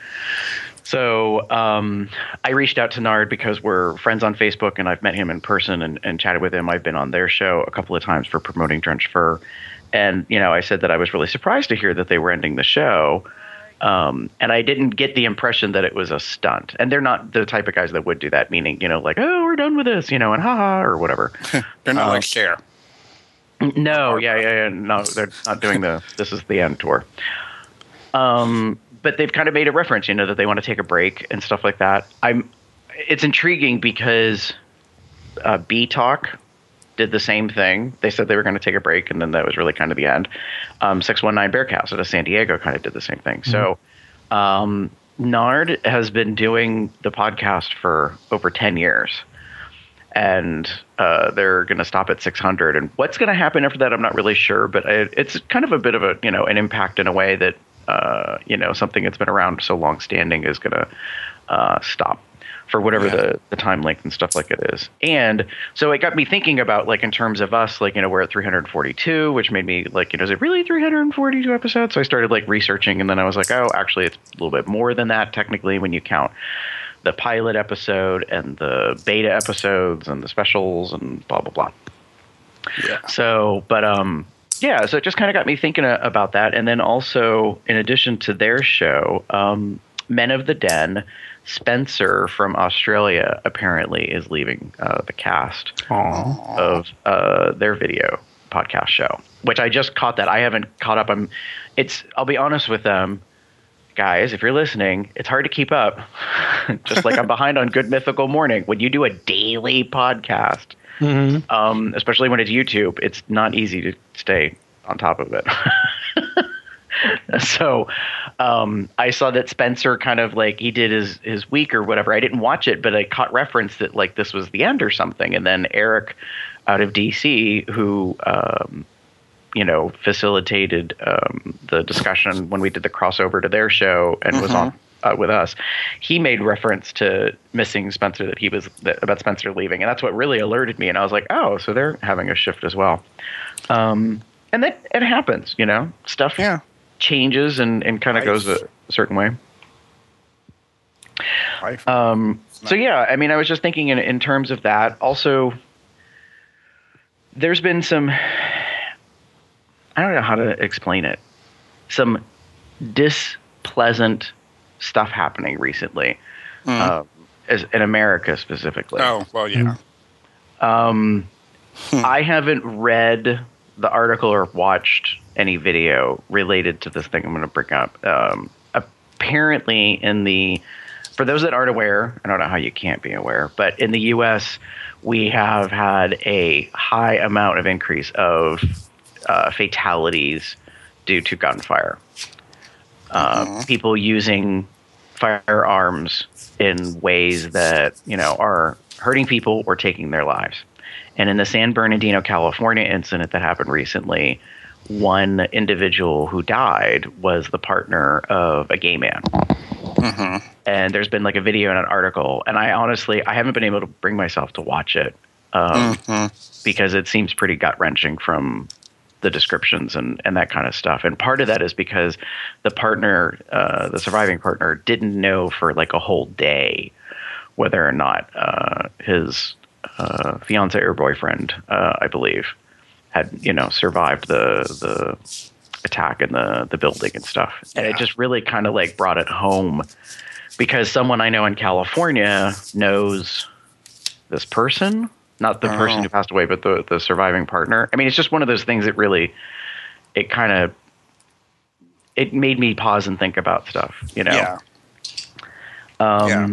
So um, I reached out to Nard because we're friends on Facebook and I've met him in person and, and chatted with him. I've been on their show a couple of times for promoting Drenched Fur. And, you know, I said that I was really surprised to hear that they were ending the show. Um, and I didn't get the impression that it was a stunt. And they're not the type of guys that would do that, meaning, you know, like, oh, we're done with this, you know, and haha, or whatever. They're not um, like Cher. No, yeah, yeah, yeah. No, they're not doing the this is the end tour. Um, but they've kind of made a reference, you know, that they want to take a break and stuff like that. I'm. It's intriguing because uh, B Talk did the same thing. They said they were going to take a break, and then that was really kind of the end. Um, six one nine Bearcast out of San Diego kind of did the same thing. Mm-hmm. So um, Nard has been doing the podcast for over ten years. And uh, they're going to stop at six hundred. And what's going to happen after that, I'm not really sure. But it, it's kind of a bit of a, you know, an impact in a way that, uh, you know, something that's been around so long standing is going to uh, stop for whatever yeah. the, the time length and stuff like it is. And so it got me thinking about, like, in terms of us, like, you know, we're at three hundred forty-two, which made me like, you know, is it really three hundred forty-two episodes? So I started like researching, and then I was like, oh, actually, it's a little bit more than that technically when you count the pilot episode and the beta episodes and the specials and blah, blah, blah. Yeah. So, but, um, yeah, so it just kind of got me thinking about that. And then also, in addition to their show, um, Men of the Den, Spencer from Australia apparently is leaving uh, the cast Aww. of uh, their video podcast show, which I just caught that. I haven't caught up. I'm, it's, I'll be honest with them. Guys, if you're listening, it's hard to keep up. Just like I'm behind on Good Mythical Morning. When you do a daily podcast, mm-hmm. um, especially when it's YouTube, it's not easy to stay on top of it. So um, I saw that Spencer kind of like he did his, his week or whatever. I didn't watch it, but I caught reference that like this was the end or something. And then Eric out of D C, who um, you know, facilitated um, the discussion when we did the crossover to their show and mm-hmm. was on uh, with us. He made reference to missing Spencer, that he was that, about Spencer leaving, and that's what really alerted me. And I was like, oh, so they're having a shift as well. Um, and that it happens, you know, stuff yeah. changes and, and kind of goes a, a certain way. Um, so yeah, I mean, I was just thinking in, in terms of that. Also, there's been some. I don't know how to explain it. Some displeasant stuff happening recently, mm. uh, as in America specifically. Oh, well, yeah. Um, I haven't read the article or watched any video related to this thing I'm going to bring up. Um, apparently, in the for those that aren't aware, I don't know how you can't be aware, but in the U S, we have had a high amount of increase of Uh, fatalities due to gunfire. Uh, mm-hmm. People using firearms in ways that, you know, are hurting people or taking their lives. And in the San Bernardino, California incident that happened recently, one individual who died was the partner of a gay man. Mm-hmm. And there's been like a video and an article. And I honestly, I haven't been able to bring myself to watch it um, mm-hmm. because it seems pretty gut-wrenching from the descriptions and, and that kind of stuff. And part of that is because the partner, uh, the surviving partner, didn't know for like a whole day whether or not uh, his uh, fiance or boyfriend, uh, I believe, had, you know, survived the the attack in the, the building and stuff. And yeah. it just really kind of like brought it home because someone I know in California knows this person. Not the person who passed away, but the, the surviving partner. I mean, it's just one of those things that really, it kind of, it made me pause and think about stuff, you know? Yeah. Um, yeah.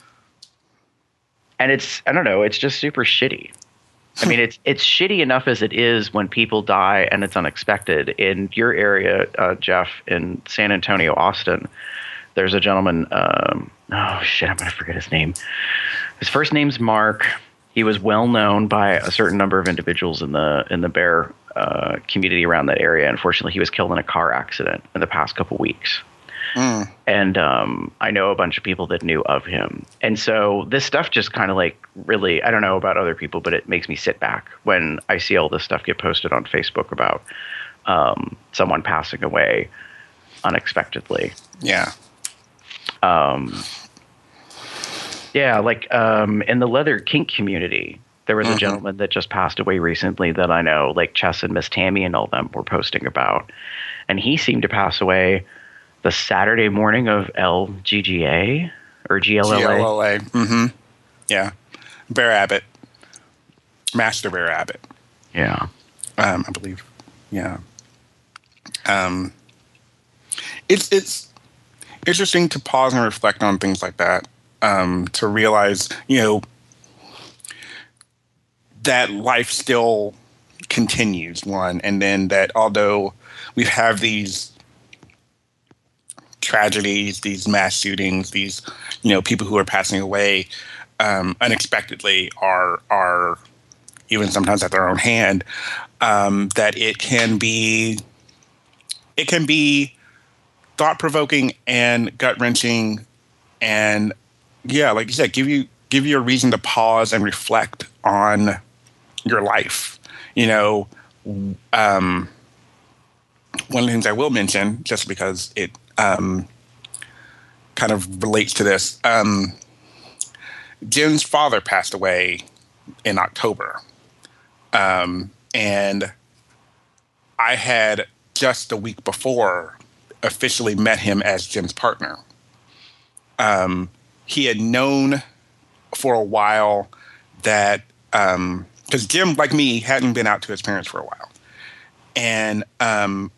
And it's, I don't know, it's just super shitty. I mean, it's it's shitty enough as it is when people die and it's unexpected. In your area, uh, Jeff, in San Antonio, Austin, there's a gentleman, um, oh shit, I'm going to forget his name. His first name's Mark. He was well known by a certain number of individuals in the in the bear uh, community around that area. Unfortunately, he was killed in a car accident in the past couple weeks. Mm. And um, I know a bunch of people that knew of him. And so this stuff just kind of like really, I don't know about other people, but it makes me sit back when I see all this stuff get posted on Facebook about um, someone passing away unexpectedly. Yeah. Um, yeah, like um, in the leather kink community, there was mm-hmm. a gentleman that just passed away recently that I know, like Chess and Miss Tammy and all them were posting about. And he seemed to pass away the Saturday morning of L G G A or G L L A. G L L A. Mm-hmm. Yeah. Bear Abbott. Master Bear Abbott. Yeah. Um, I believe. Yeah. Um, it's it's interesting to pause and reflect on things like that. Um, to realize, you know, that life still continues, one, and then that although we have these tragedies, these mass shootings, these, you know, people who are passing away um, unexpectedly, are are even sometimes at their own hand, um, that it can be it can be thought-provoking and gut-wrenching, and yeah, like you said, give you give you a reason to pause and reflect on your life. You know, um, one of the things I will mention, just because it um, kind of relates to this, um, Jim's father passed away in October. Um, and I had just a week before officially met him as Jim's partner. Um, he had known for a while that, um, because Jim, like me, hadn't been out to his parents for a while. And um,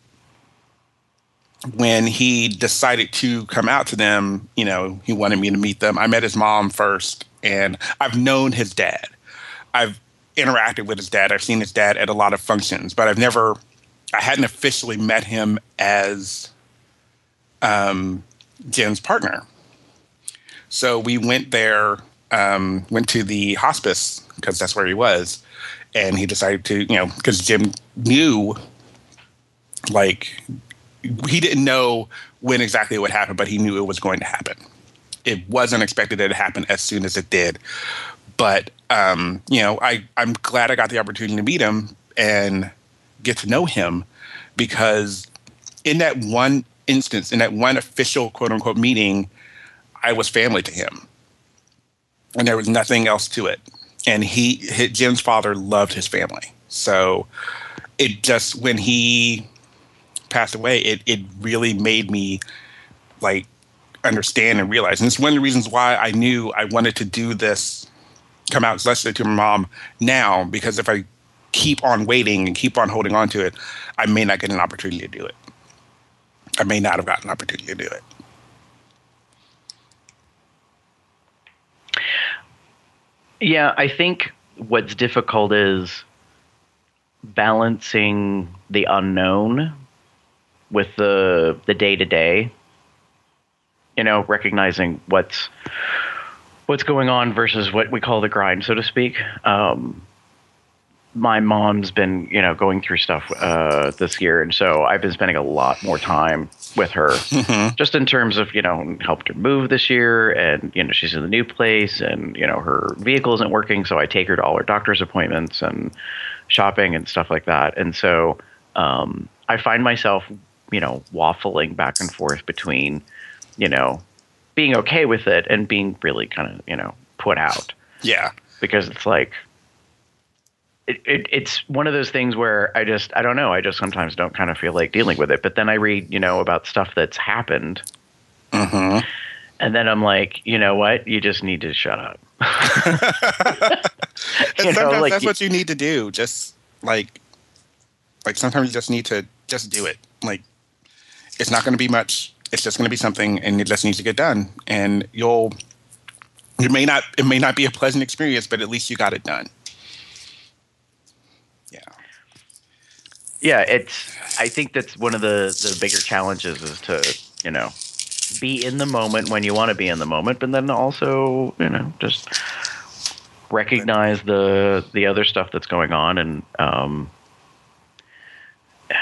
when he decided to come out to them, you know, he wanted me to meet them. I met his mom first, and I've known his dad. I've interacted with his dad. I've seen his dad at a lot of functions, but I've never, I hadn't officially met him as um, Jim's partner. So we went there, um, went to the hospice because that's where he was. And he decided to, you know, because Jim knew, like, he didn't know when exactly it would happen, but he knew it was going to happen. It wasn't expected that it happened as soon as it did. But, um, you know, I, I'm glad I got the opportunity to meet him and get to know him, because in that one instance, in that one official quote unquote meeting, I was family to him. And there was nothing else to it. And he, his, Jim's father loved his family. So it just, when he passed away, it, it really made me like understand and realize. And it's one of the reasons why I knew I wanted to do this, come out especially to my mom now, because if I keep on waiting and keep on holding on to it, I may not get an opportunity to do it. I may not have gotten an opportunity to do it. Yeah, I think what's difficult is balancing the unknown with the the day-to-day. You know, recognizing what's what's going on versus what we call the grind, so to speak. Um, my mom's been, you know, going through stuff uh, this year, and so I've been spending a lot more time with her, mm-hmm. just in terms of, you know, helped her move this year, and, you know, she's in the new place, and, you know, her vehicle isn't working, so I take her to all her doctor's appointments and shopping and stuff like that. And so um, I find myself, you know, waffling back and forth between, you know, being okay with it and being really kind of, you know, put out. Yeah. Because it's like, It, it, it's one of those things where I just, I don't know, I just sometimes don't kind of feel like dealing with it. But then I read, you know, about stuff that's happened. Mm-hmm. And then I'm like, you know what? You just need to shut up. you know, sometimes like, that's what you need to do. Just like, like sometimes you just need to just do it. Like, it's not going to be much. It's just going to be something, and it just needs to get done. And you'll, it may not, it may not be a pleasant experience, but at least you got it done. Yeah, it's. I think that's one of the, the bigger challenges is to, you know, be in the moment when you want to be in the moment, but then also, you know, just recognize the the other stuff that's going on, and um,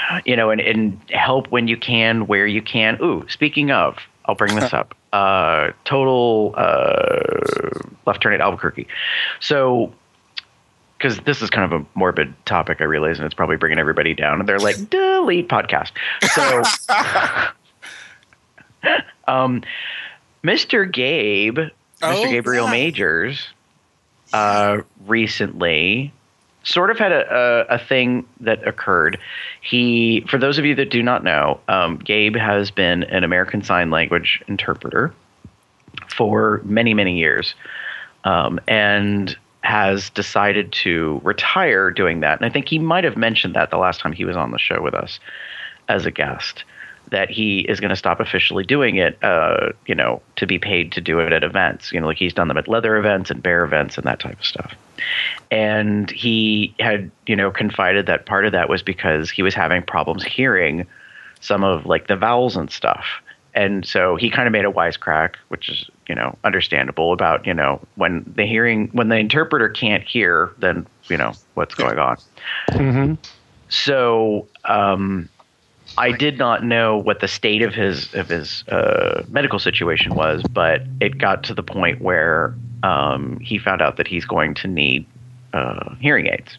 you know, and, and help when you can, where you can. Ooh, speaking of, I'll bring this up. Uh, total uh, left turn at Albuquerque. So, because this is kind of a morbid topic, I realize, and it's probably bringing everybody down. And they're like, delete podcast. So, um, Mister Gabe, Oh, Mister Gabriel yeah. Majors, uh, recently sort of had a, a, a thing that occurred. He, for those of you that do not know, um, Gabe has been an American Sign Language interpreter for many, many years, um, and has decided to retire doing that. And I think he might have mentioned that the last time he was on the show with us as a guest, that he is going to stop officially doing it, uh, you know, to be paid to do it at events. You know, like he's done them at leather events and bear events and that type of stuff. And he had, you know, confided that part of that was because he was having problems hearing some of like the vowels and stuff. And so he kind of made a wisecrack, which is, you know, understandable about, you know, when the hearing, when the interpreter can't hear, then, you know, what's going on. Mm-hmm. So, um, I did not know what the state of his of his uh, medical situation was, but it got to the point where um, he found out that he's going to need uh, hearing aids.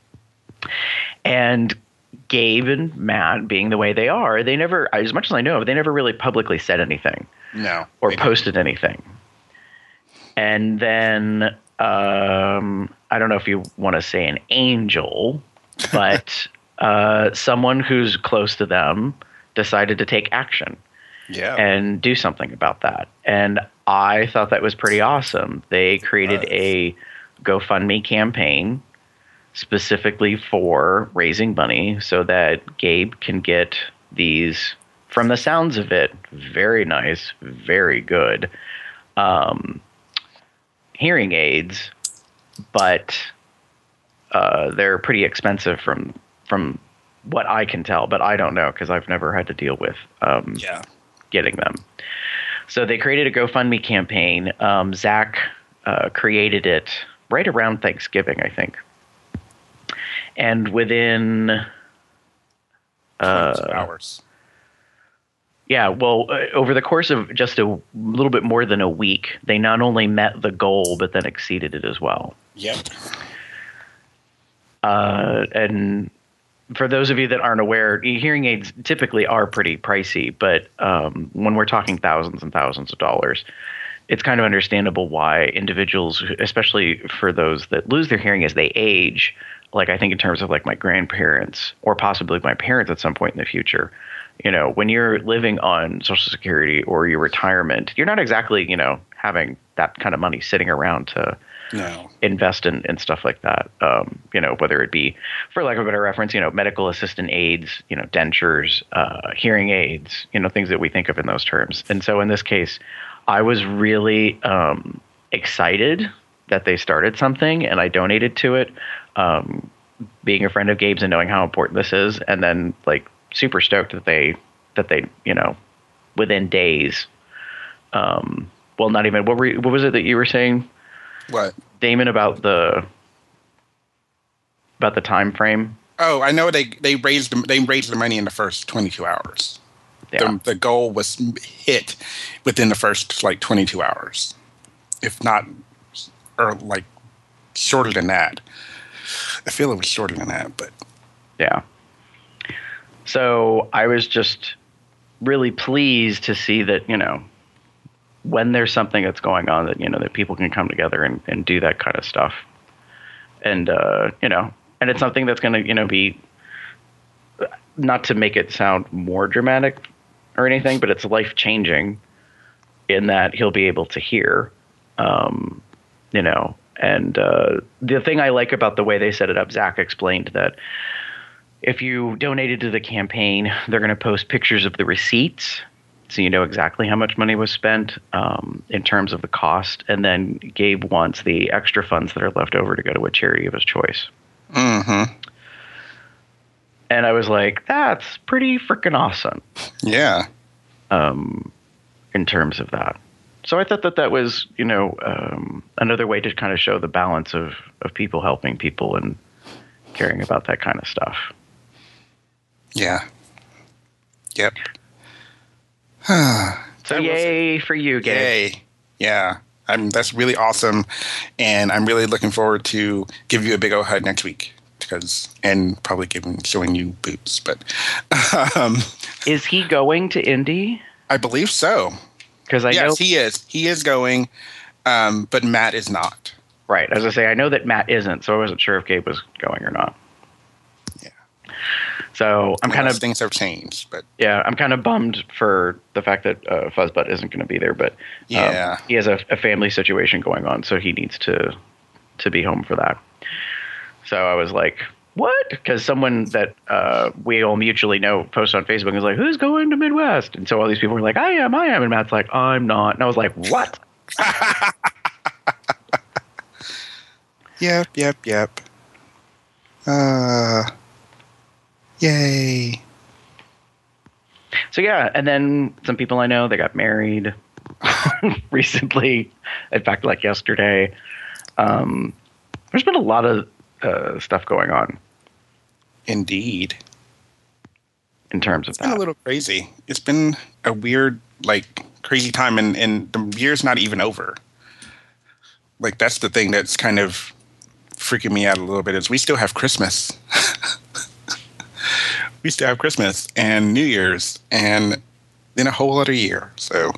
And Gabe and Matt, being the way they are, they never, as much as I know, they never really publicly said anything. No. Or posted anything. And then um, I don't know if you want to say an angel, but uh, someone who's close to them decided to take action. Yeah. And do something about that. And I thought that was pretty awesome. They created Nice. a GoFundMe campaign specifically for raising money so that Gabe can get these, from the sounds of it, very nice, very good um, hearing aids, but uh, they're pretty expensive from from what I can tell, but I don't know because I've never had to deal with um, Yeah. getting them. So they created a GoFundMe campaign. Um, Zach uh, created it right around Thanksgiving, I think. And within uh, twenty-two hours. Yeah, well, uh, over the course of just a little bit more than a week, they not only met the goal, but then exceeded it as well. Yep. Uh, and for those of you that aren't aware, hearing aids typically are pretty pricey, but um, when we're talking thousands and thousands of dollars, it's kind of understandable why individuals, especially for those that lose their hearing as they age, like I think in terms of like my grandparents or possibly my parents at some point in the future, you know, when you're living on Social Security or your retirement, you're not exactly, you know, having that kind of money sitting around to No. invest in, in stuff like that. Um, you know, whether it be, for lack of a better reference, you know, medical assistant aids, you know, dentures, uh, hearing aids, you know, things that we think of in those terms. And so in this case, I was really um, excited that they started something and I donated to it. Um, being a friend of Gabe's and knowing how important this is, and then like super stoked that they that they you know within days. Um, well, not even what were you, what was it that you were saying, What? Damon, about the about the time frame? Oh, I know they they raised the, they raised the money in the first twenty-two hours. Yeah. The, the goal was hit within the first like twenty-two hours, if not, or like shorter than that. I feel it was shorter than that, but Yeah. So I was just really pleased to see that, you know, when there's something that's going on that, you know, that people can come together and, and do that kind of stuff. And, uh, you know, and it's something that's going to, you know, be, not to make it sound more dramatic or anything, but it's life changing in that he'll be able to hear, um, you know, and uh, the thing I like about the way they set it up, Zach explained that if you donated to the campaign, they're going to post pictures of the receipts so you know exactly how much money was spent um, in terms of the cost. And then Gabe wants the extra funds that are left over to go to a charity of his choice. mm-hmm. And I was like, that's pretty freaking awesome. Yeah. Um, in terms of that. So I thought that that was, you know, um, another way to kind of show the balance of, of people helping people and caring about that kind of stuff. Yeah. Yep. So yay for you, Gabe. Yay. Yeah. I'm, that's really awesome. And I'm really looking forward to give you a big old hug next week. Because, and probably giving, showing you boobs. But um, is he going to Indy? I believe so. Because I yes, know he is. He is going, um, but Matt is not. Right. As I say, I know that Matt isn't, so I wasn't sure if Gabe was going or not. Yeah. So I'm kind of things have changed, but yeah, I'm kind of bummed for the fact that uh, Fuzzbutt isn't going to be there. But um, yeah, he has a, a family situation going on, so he needs to to be home for that. So I was like, what? Because someone that uh, we all mutually know posted on Facebook and was like, who's going to Midwest? And so all these people were like, I am, I am. And Matt's like, I'm not. And I was like, what? Yep, yep, yep. Uh, yay. So yeah, and then some people I know, they got married recently. In fact, like yesterday. Um, there's been a lot of uh, stuff going on. Indeed. In terms of it's that. It's been a little crazy. It's been a weird, like, crazy time, and, and the year's not even over. Like, that's the thing that's kind of freaking me out a little bit is we still have Christmas. We still have Christmas and New Year's and then a whole other year. So,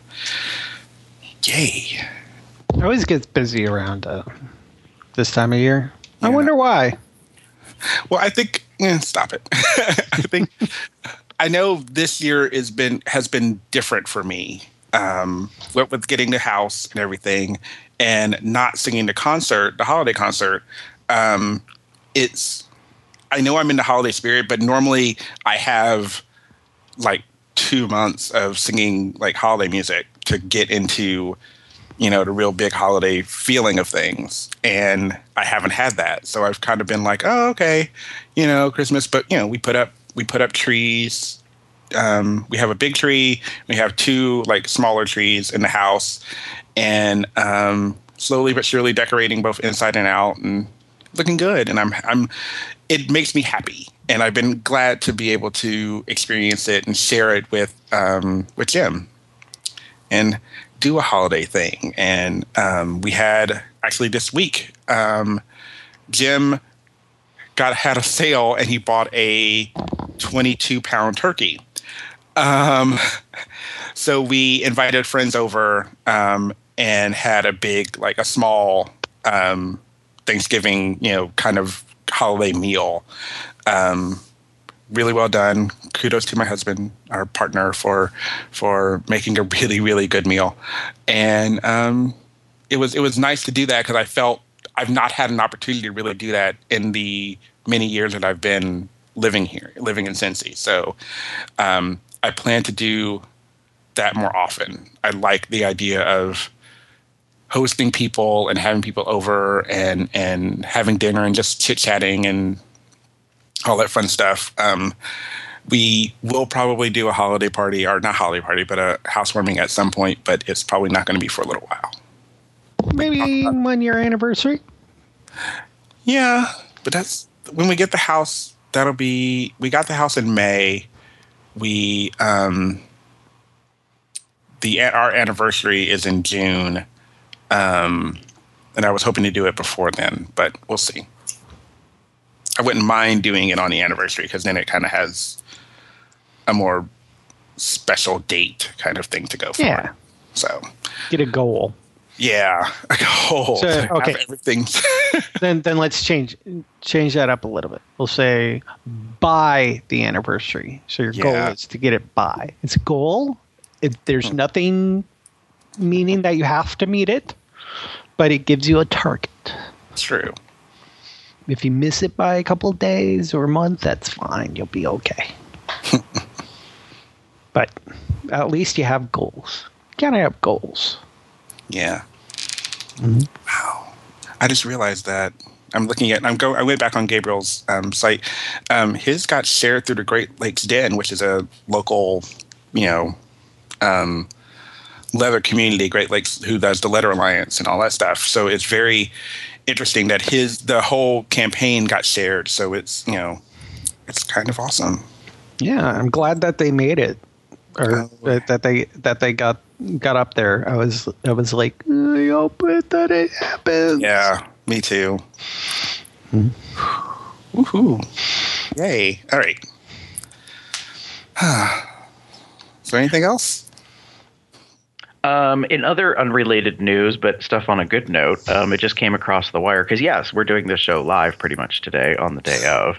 yay. It always gets busy around uh, this time of year. Yeah. I wonder why. Well, I think eh, stop it. I think I know this year has been has been different for me. Um, with, with getting the house and everything, and not singing the concert, the holiday concert. Um, it's I know I'm in the holiday spirit, but normally I have like two months of singing like holiday music to get into, you know, the real big holiday feeling of things. And I haven't had that. So I've kind of been like, oh, okay, you know, Christmas. But, you know, we put up, we put up trees. Um, we have a big tree. We have two like smaller trees in the house, and um, slowly but surely decorating both inside and out and looking good. And I'm, I'm, it makes me happy. And I've been glad to be able to experience it and share it with, um, with Jim and do a holiday thing. And um, we had actually this week, um, Jim got had a sale and he bought a twenty-two pound turkey. Um, so we invited friends over um, and had a big, like a small um, Thanksgiving, you know, kind of holiday meal. Um, really well done. Kudos to my husband, our partner, for for making a really, really good meal. And um, it was it was nice to do that because I felt I've not had an opportunity to really do that in the many years that I've been living here, living in Cincy. So um, I plan to do that more often. I like the idea of hosting people and having people over and and having dinner and just chit-chatting and all that fun stuff. Um, we will probably do a holiday party, or not holiday party, but a housewarming at some point, but it's probably not going to be for a little while. Maybe one year anniversary? Yeah, but that's when we get the house. That'll be, we got the house in May. We, um, the, our anniversary is in June. Um, and I was hoping to do it before then, but we'll see. I wouldn't mind doing it on the anniversary because then it kind of has a more special date kind of thing to go for. Yeah. So get a goal. Yeah, a goal. So, to okay. have everything. then then let's change change that up a little bit. We'll say by the anniversary. So your Yeah. goal is to get it by. It's a goal. It, there's nothing meaning that you have to meet it, but it gives you a target. True. If you miss it by a couple of days or a month, that's fine. You'll be okay. But at least you have goals. You gotta have goals. Yeah. Mm-hmm. Wow. I just realized that I'm looking at, I'm go, I went back on Gabriel's um, site. Um, his got shared through the Great Lakes Den, which is a local, you know, um, leather community, Great Lakes, who does the Leather Alliance and all that stuff. So it's very interesting that his, the whole campaign got shared. So it's, you know, it's kind of awesome. Yeah, I'm glad that they made it, or Oh. that, that they that they got got up there. I was I was like, I hope it, that it happens. Yeah, me too. Woohoo! Yay! All right. Is there anything else? Um, in other unrelated news, but stuff on a good note, um, it just came across the wire because yes, we're doing this show live pretty much today on the day of.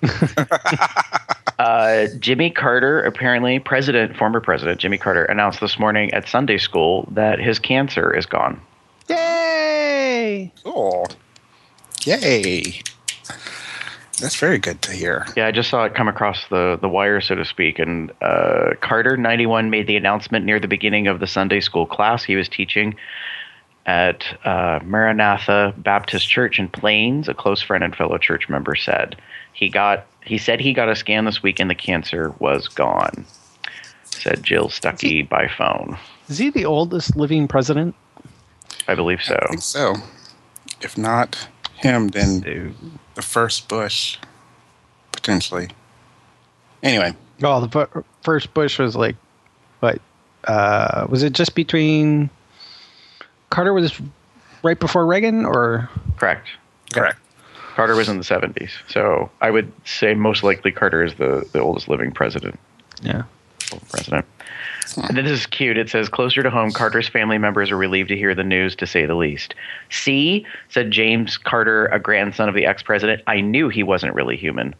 uh, Jimmy Carter, apparently president, former president Jimmy Carter, announced this morning at Sunday school that his cancer is gone. Yay! Cool. Yay! That's very good to hear. Yeah, I just saw it come across the, the wire, so to speak. And uh, Carter, ninety-one, made the announcement near the beginning of the Sunday school class he was teaching at uh, Maranatha Baptist Church in Plains. A close friend and fellow church member said he got he said he got a scan this week and the cancer was gone. Said Jill Stuckey by phone. Is he the oldest living president? I believe so. I think so. If not him, then Dude. the first Bush, potentially. Anyway, Oh, the fu- first Bush was like, what? Uh, was it just between Carter was right before Reagan, or Correct. correct. Carter was in the seventies. So I would say most likely Carter is the, the oldest living president. yeah? president. And then this is cute. It says, closer to home, Carter's family members are relieved to hear the news, to say the least. See, said James Carter, a grandson of the ex-president, I knew he wasn't really human.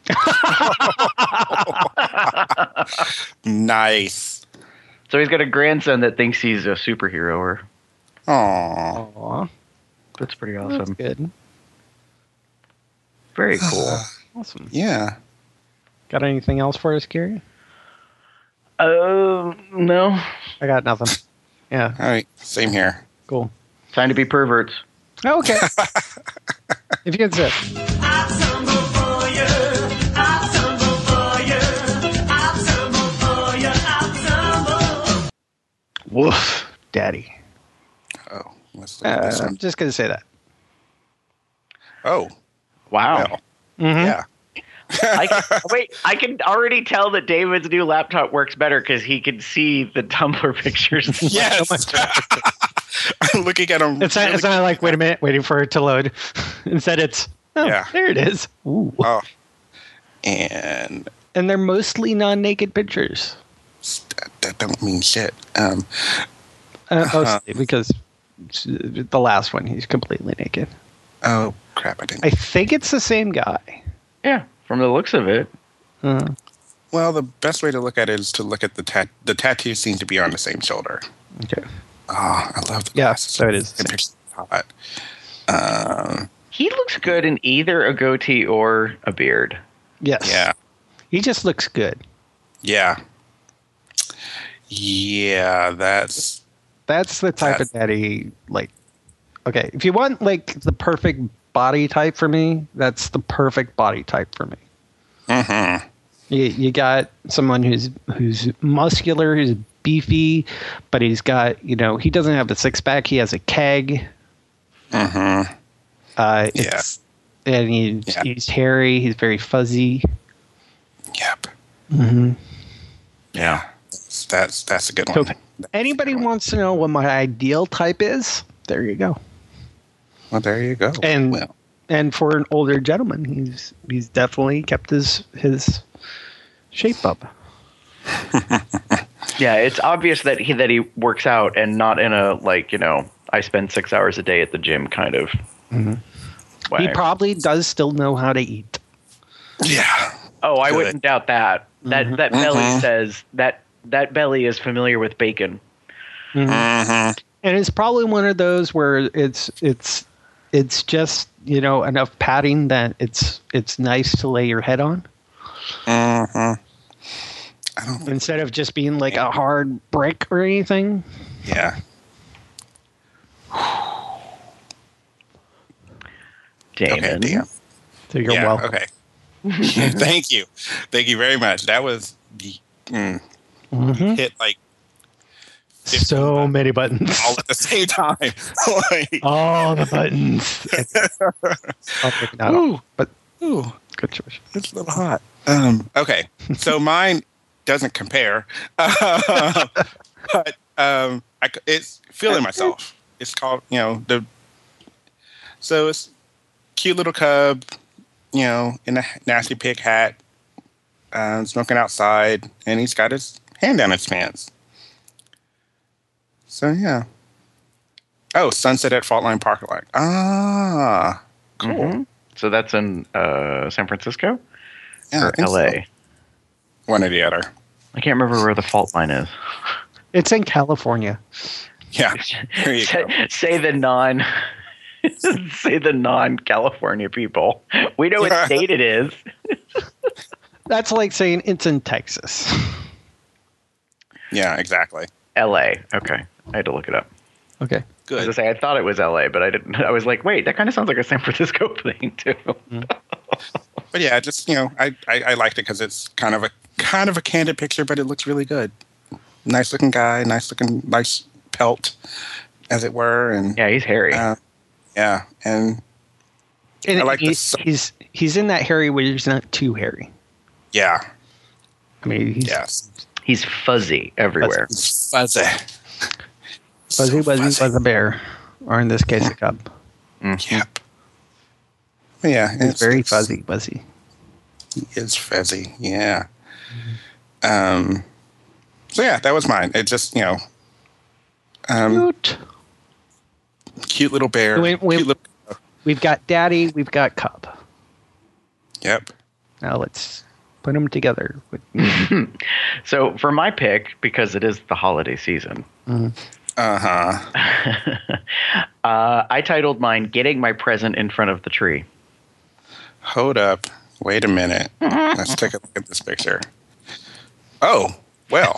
Nice. So he's got a grandson that thinks he's a superhero. Or Aww. Aw, That's pretty that's awesome. good. Very cool. Awesome. Yeah. Got anything else for us, Gary? Uh, no. I got nothing. Yeah, All right. Same here. cool. Time to be perverts. Okay. If you can sit. Woof, daddy. Oh, let's look at Uh, this I'm one. just gonna say that. Oh, Wow. well. Mhm. Yeah. I can, wait, I can already tell that David's new laptop works better because he can see the Tumblr pictures. Yes. I'm looking at them. It's not, it's not like, wait a minute, waiting for it to load. Instead, it's, oh, Yeah. there it is. Ooh. Oh. And And they're mostly non-naked pictures. that, that don't mean shit. Um, Uh, mostly, because the last one, he's completely naked. oh, crap. I didn't. I think it's the same guy. Yeah, from the looks of it. Uh, Well, the best way to look at it is to look at the tat. The tattoos seem to be on the same shoulder. okay. Oh, I love the Yeah, glasses. so it is. The picture's hot. Um, He looks good in either a goatee or a beard. Yes. yeah. He just looks good. Yeah. Yeah, that's That's the type That- of daddy, like, okay, if you want, like, the perfect body type for me, that's the perfect body type for me. mm-hmm. You, you got someone who's who's muscular, who's beefy, but he's got, you know, he doesn't have a six pack, he has a keg. Mm-hmm. Uh, Yeah. it's, and he, Yeah. he's hairy, he's very fuzzy. Yep. Yeah. That's that's, that's a good So one. if anybody wants to know what my ideal type is, there you go. Well, there you go. And well, and for an older gentleman, he's he's definitely kept his his shape up. Yeah, it's obvious that he that he works out and not in a, like, you know, I spend six hours a day at the gym kind of way. He probably does still know how to eat. yeah. oh, I Good. wouldn't doubt that. That that belly Mhm. says that that belly is familiar with bacon. Mm-hmm. And it's probably one of those where it's it's it's just, you know, enough padding that it's it's nice to lay your head on Mm-hmm. I don't. instead of just being like a hard brick or anything. Yeah. Damon. Okay. Damn. So you're yeah. welcome. Okay. Thank you. Thank you very much. That was the mm, Mhm. hit like So many buttons. all at the same time. Like, All the buttons. I'll take it out. Ooh. But ooh, good choice. it's a little hot. Um. Okay. So mine doesn't compare. Uh, but um, I, c- it's feeling myself. It's called, you know, the. So it's cute little cub, you know, in a nasty pig hat, um, smoking outside, and he's got his hand down his pants. So yeah. Oh, Sunset at Fault Line Parking Lot. Ah, cool. Mm-hmm. So that's in uh, San Francisco Yeah, I or think L A. so. One or the other. I can't remember where the fault line is. It's in California. Yeah. There you go. say, say the non, say the non-California people. We know what state it is. That's like saying it's in Texas. Yeah, exactly. L A. Okay, I had to look it up. Okay. I was Good. gonna say I thought it was L A, but I didn't. I was like, wait, that kind of sounds like a San Francisco thing too. But yeah, just, you know, I, I, I liked it because it's kind of a kind of a candid picture, but it looks really good. Nice looking guy, nice looking, nice pelt, as it were, and Yeah, he's hairy. uh, yeah, and And I like he- this- he's he's in that hairy where he's not too hairy. yeah, I mean, he's yes, he's fuzzy everywhere. it's fuzzy, fuzzy, So fuzzy, fuzzy bear, or in this case, a cub. Yep. But yeah, It's very fuzzy, fuzzy. He is fuzzy, yeah. Um. So yeah, that was mine. It just, you know, um, Cute. cute little bear. Wait, wait. Cute little, We've got daddy. We've got cub. yep. Now let's put them together. With, So for my pick, because it is the holiday season, Uh huh. uh, I titled mine "Getting My Present in Front of the Tree." Hold up. Wait a minute. Let's take a look at this picture. Oh, well.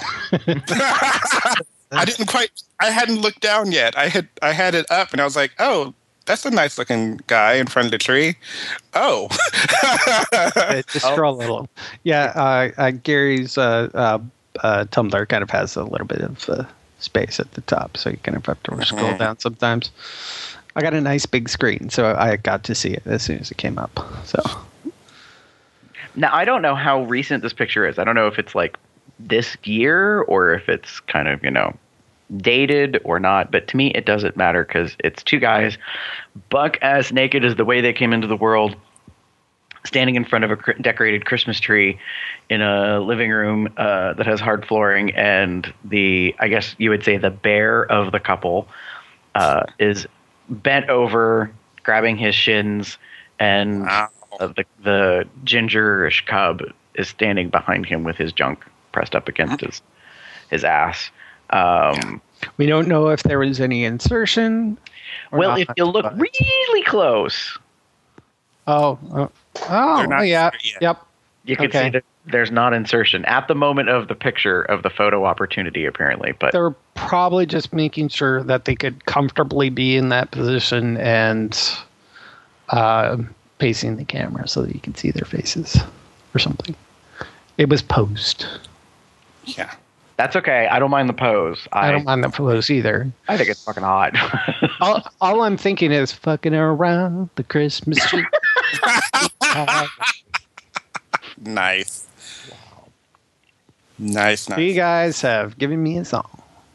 I didn't quite I hadn't looked down yet. I had I had it up and I was like, "Oh, that's a nice looking guy in front of the tree." Oh. uh, just scroll a little. Yeah, uh, uh, Gary's uh, uh, uh, Tumblr kind of has a little bit of uh, space at the top, so you kind of have to scroll Mhm. down sometimes. I got a nice big screen, so I got to see it as soon as it came up. So Now I don't know how recent this picture is. I don't know if it's like this year or if it's kind of, you know, dated or not. But to me, it doesn't matter because it's two guys, buck ass naked as the way they came into the world, standing in front of a cr- decorated Christmas tree in a living room uh, that has hard flooring, and the I guess you would say the bear of the couple uh, is bent over, grabbing his shins, and Wow. uh, the the gingerish cub is standing behind him with his junk pressed up against his his ass. Um, we don't know if there was any insertion. or well, not, if you look but- really close, oh, oh, oh, They're not yeah, sure yet. yep. you can Okay. see that there's not insertion at the moment of the picture of the photo opportunity, apparently. But They're probably just making sure that they could comfortably be in that position and uh, facing the camera so that you can see their faces or something. It was posed. Yeah. that's okay. I don't mind the pose. I, I don't mind the pose either. I think it's fucking hot. All, all I'm thinking is fucking around the Christmas tree. Nice. Nice, nice. You guys have given me a song.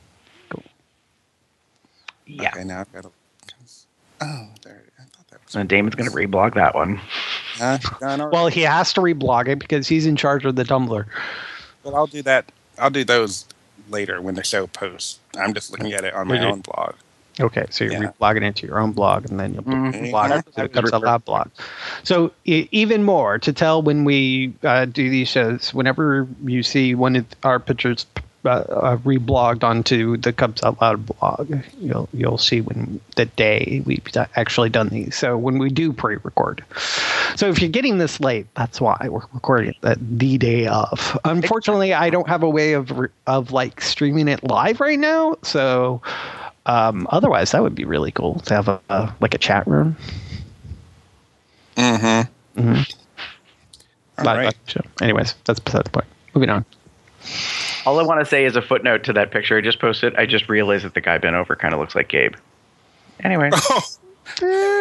yeah. Okay, now I've got to. Oh, there. I thought that was. And Damon's gonna reblog that one. Uh, done already. Well, he has to reblog it because he's in charge of the Tumblr. Well, I'll do that. I'll do those later when the show posts. I'm just looking at it on my Okay. own blog. Okay, so you're Yeah. reblogging into your own blog, and then you'll Mhm. blog it to the Cups Out Loud blog. So e- even more to tell when we uh, do these shows, whenever you see one of our pictures uh, uh, reblogged onto the Cubs Out Loud blog, you'll you'll see when the day we've do- actually done these. So when we do pre-record. So if you're getting this late, that's why we're recording it the day of. Unfortunately, I don't have a way of re- of like streaming it live right now. So um, otherwise, that would be really cool to have a, a like a chat room. Mm-hmm. Mm-hmm. All But, right. uh, sure. Anyways, that's beside the point. Moving on. All I want to say is a footnote to that picture I just posted. I just realized that the guy bent over kind of looks like Gabe. Anyway,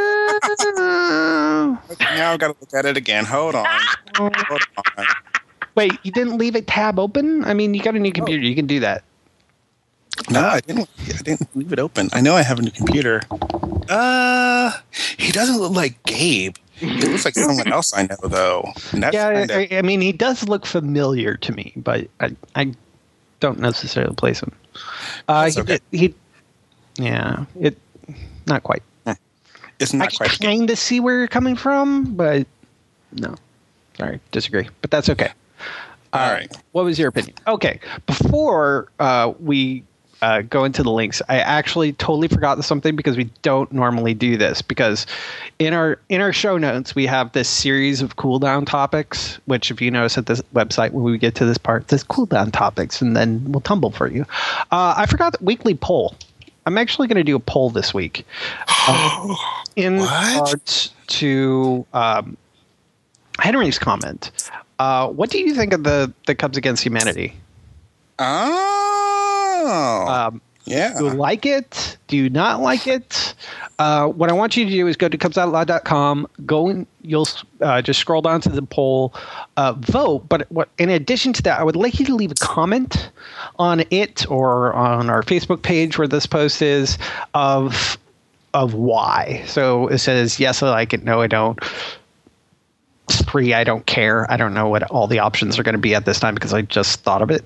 now I've got to look at it again. Hold on. Hold on. Wait, you didn't leave a tab open? I mean, you got a new computer. You can do that. No, I didn't. I didn't leave it open. I know I have a new computer. Uh, he doesn't look like Gabe. He looks like someone else I know, though. And that's Yeah, kinda, I, I mean, he does look familiar to me, but I, I don't necessarily place him. Uh, That's he, okay. he, yeah, it, not quite. it's I not can quite. Gabe. kind of see where you're coming from, but no. Sorry, disagree. But that's okay. All right. What was your opinion? Okay, before uh, we uh, go into the links, I actually totally forgot something because we don't normally do this. Because in our in our show notes, we have this series of cooldown topics, which if you notice at this website, when we get to this part, there's cooldown topics, and then we'll tumble for you. Uh, I forgot the weekly poll. I'm actually going to do a poll this week uh, in What? regards to um, Henry's comment. Uh, what do you think of the, the Cubs Against Humanity? Oh. Um, yeah. Do you like it? Do you not like it? Uh, what I want you to do is go to cubs out loud dot com. Go and you'll uh, just scroll down to the poll, uh, vote. But what, in addition to that, I would like you to leave a comment on it or on our Facebook page where this post is of of why. So it says yes, I like it. No, I don't. Three, I don't care. I don't know what all the options are going to be at this time because I just thought of it.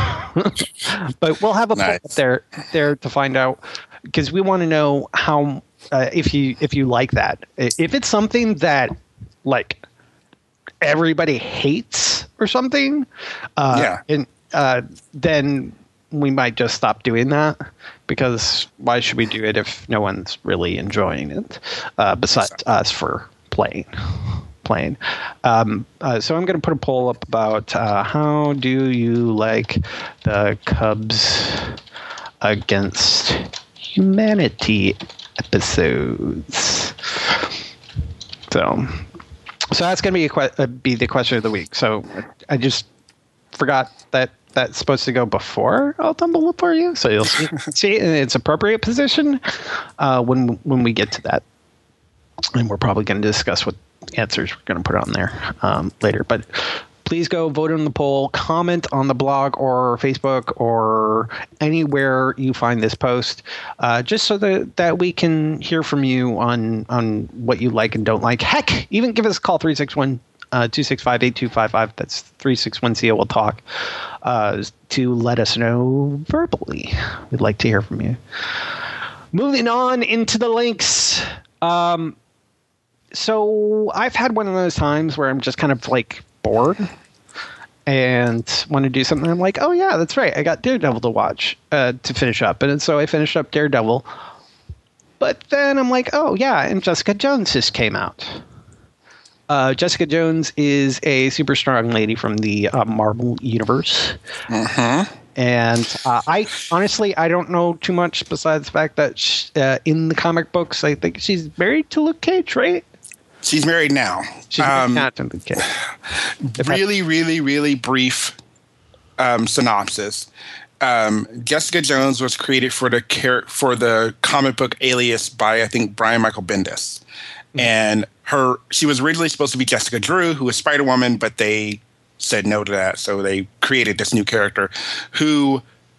But we'll have a poll Nice. up there there to find out because we want to know how uh, if you if you like that. If it's something that like everybody hates or something, uh, Yeah. and uh, then we might just stop doing that because why should we do it if no one's really enjoying it uh, besides us for playing? Playing. Um, uh, so I'm going to put a poll up about uh, how do you like the Cubs Against Humanity episodes? So, so that's going to be a que- uh, be the question of the week. So I just forgot that that's supposed to go before I'll tumble it for you. So you'll see, see it in its appropriate position uh, when when we get to that. And we're probably going to discuss what answers we're going to put on there um, later. But please go vote on the poll, comment on the blog or Facebook or anywhere you find this post, uh, just so that, that we can hear from you on, on what you like and don't like. Heck, even give us a call, three six one, two six five, eight two five five. That's three six one C O. We'll talk uh, to let us know verbally. We'd like to hear from you. Moving on into the links. Um, So I've had one of those times where I'm just kind of like bored and want to do something. I'm like, oh yeah, that's right. I got Daredevil to watch uh, to finish up. And so I finished up Daredevil. But then I'm like, oh yeah, and Jessica Jones just came out. Uh, Jessica Jones is a super strong lady from the uh, Marvel Universe. Uh-huh. And uh, I honestly, I don't know too much besides the fact that she, uh, in the comic books, I think she's married to Luke Cage, right? She's married now. She's Um, not to Luke Cage. If I- really, really, really brief um, synopsis. Um, Jessica Jones was created for the char- for the comic book Alias by I think Brian Michael Bendis, and her she was originally supposed to be Jessica Drew, who was Spider Woman, but they said no to that, so they created this new character who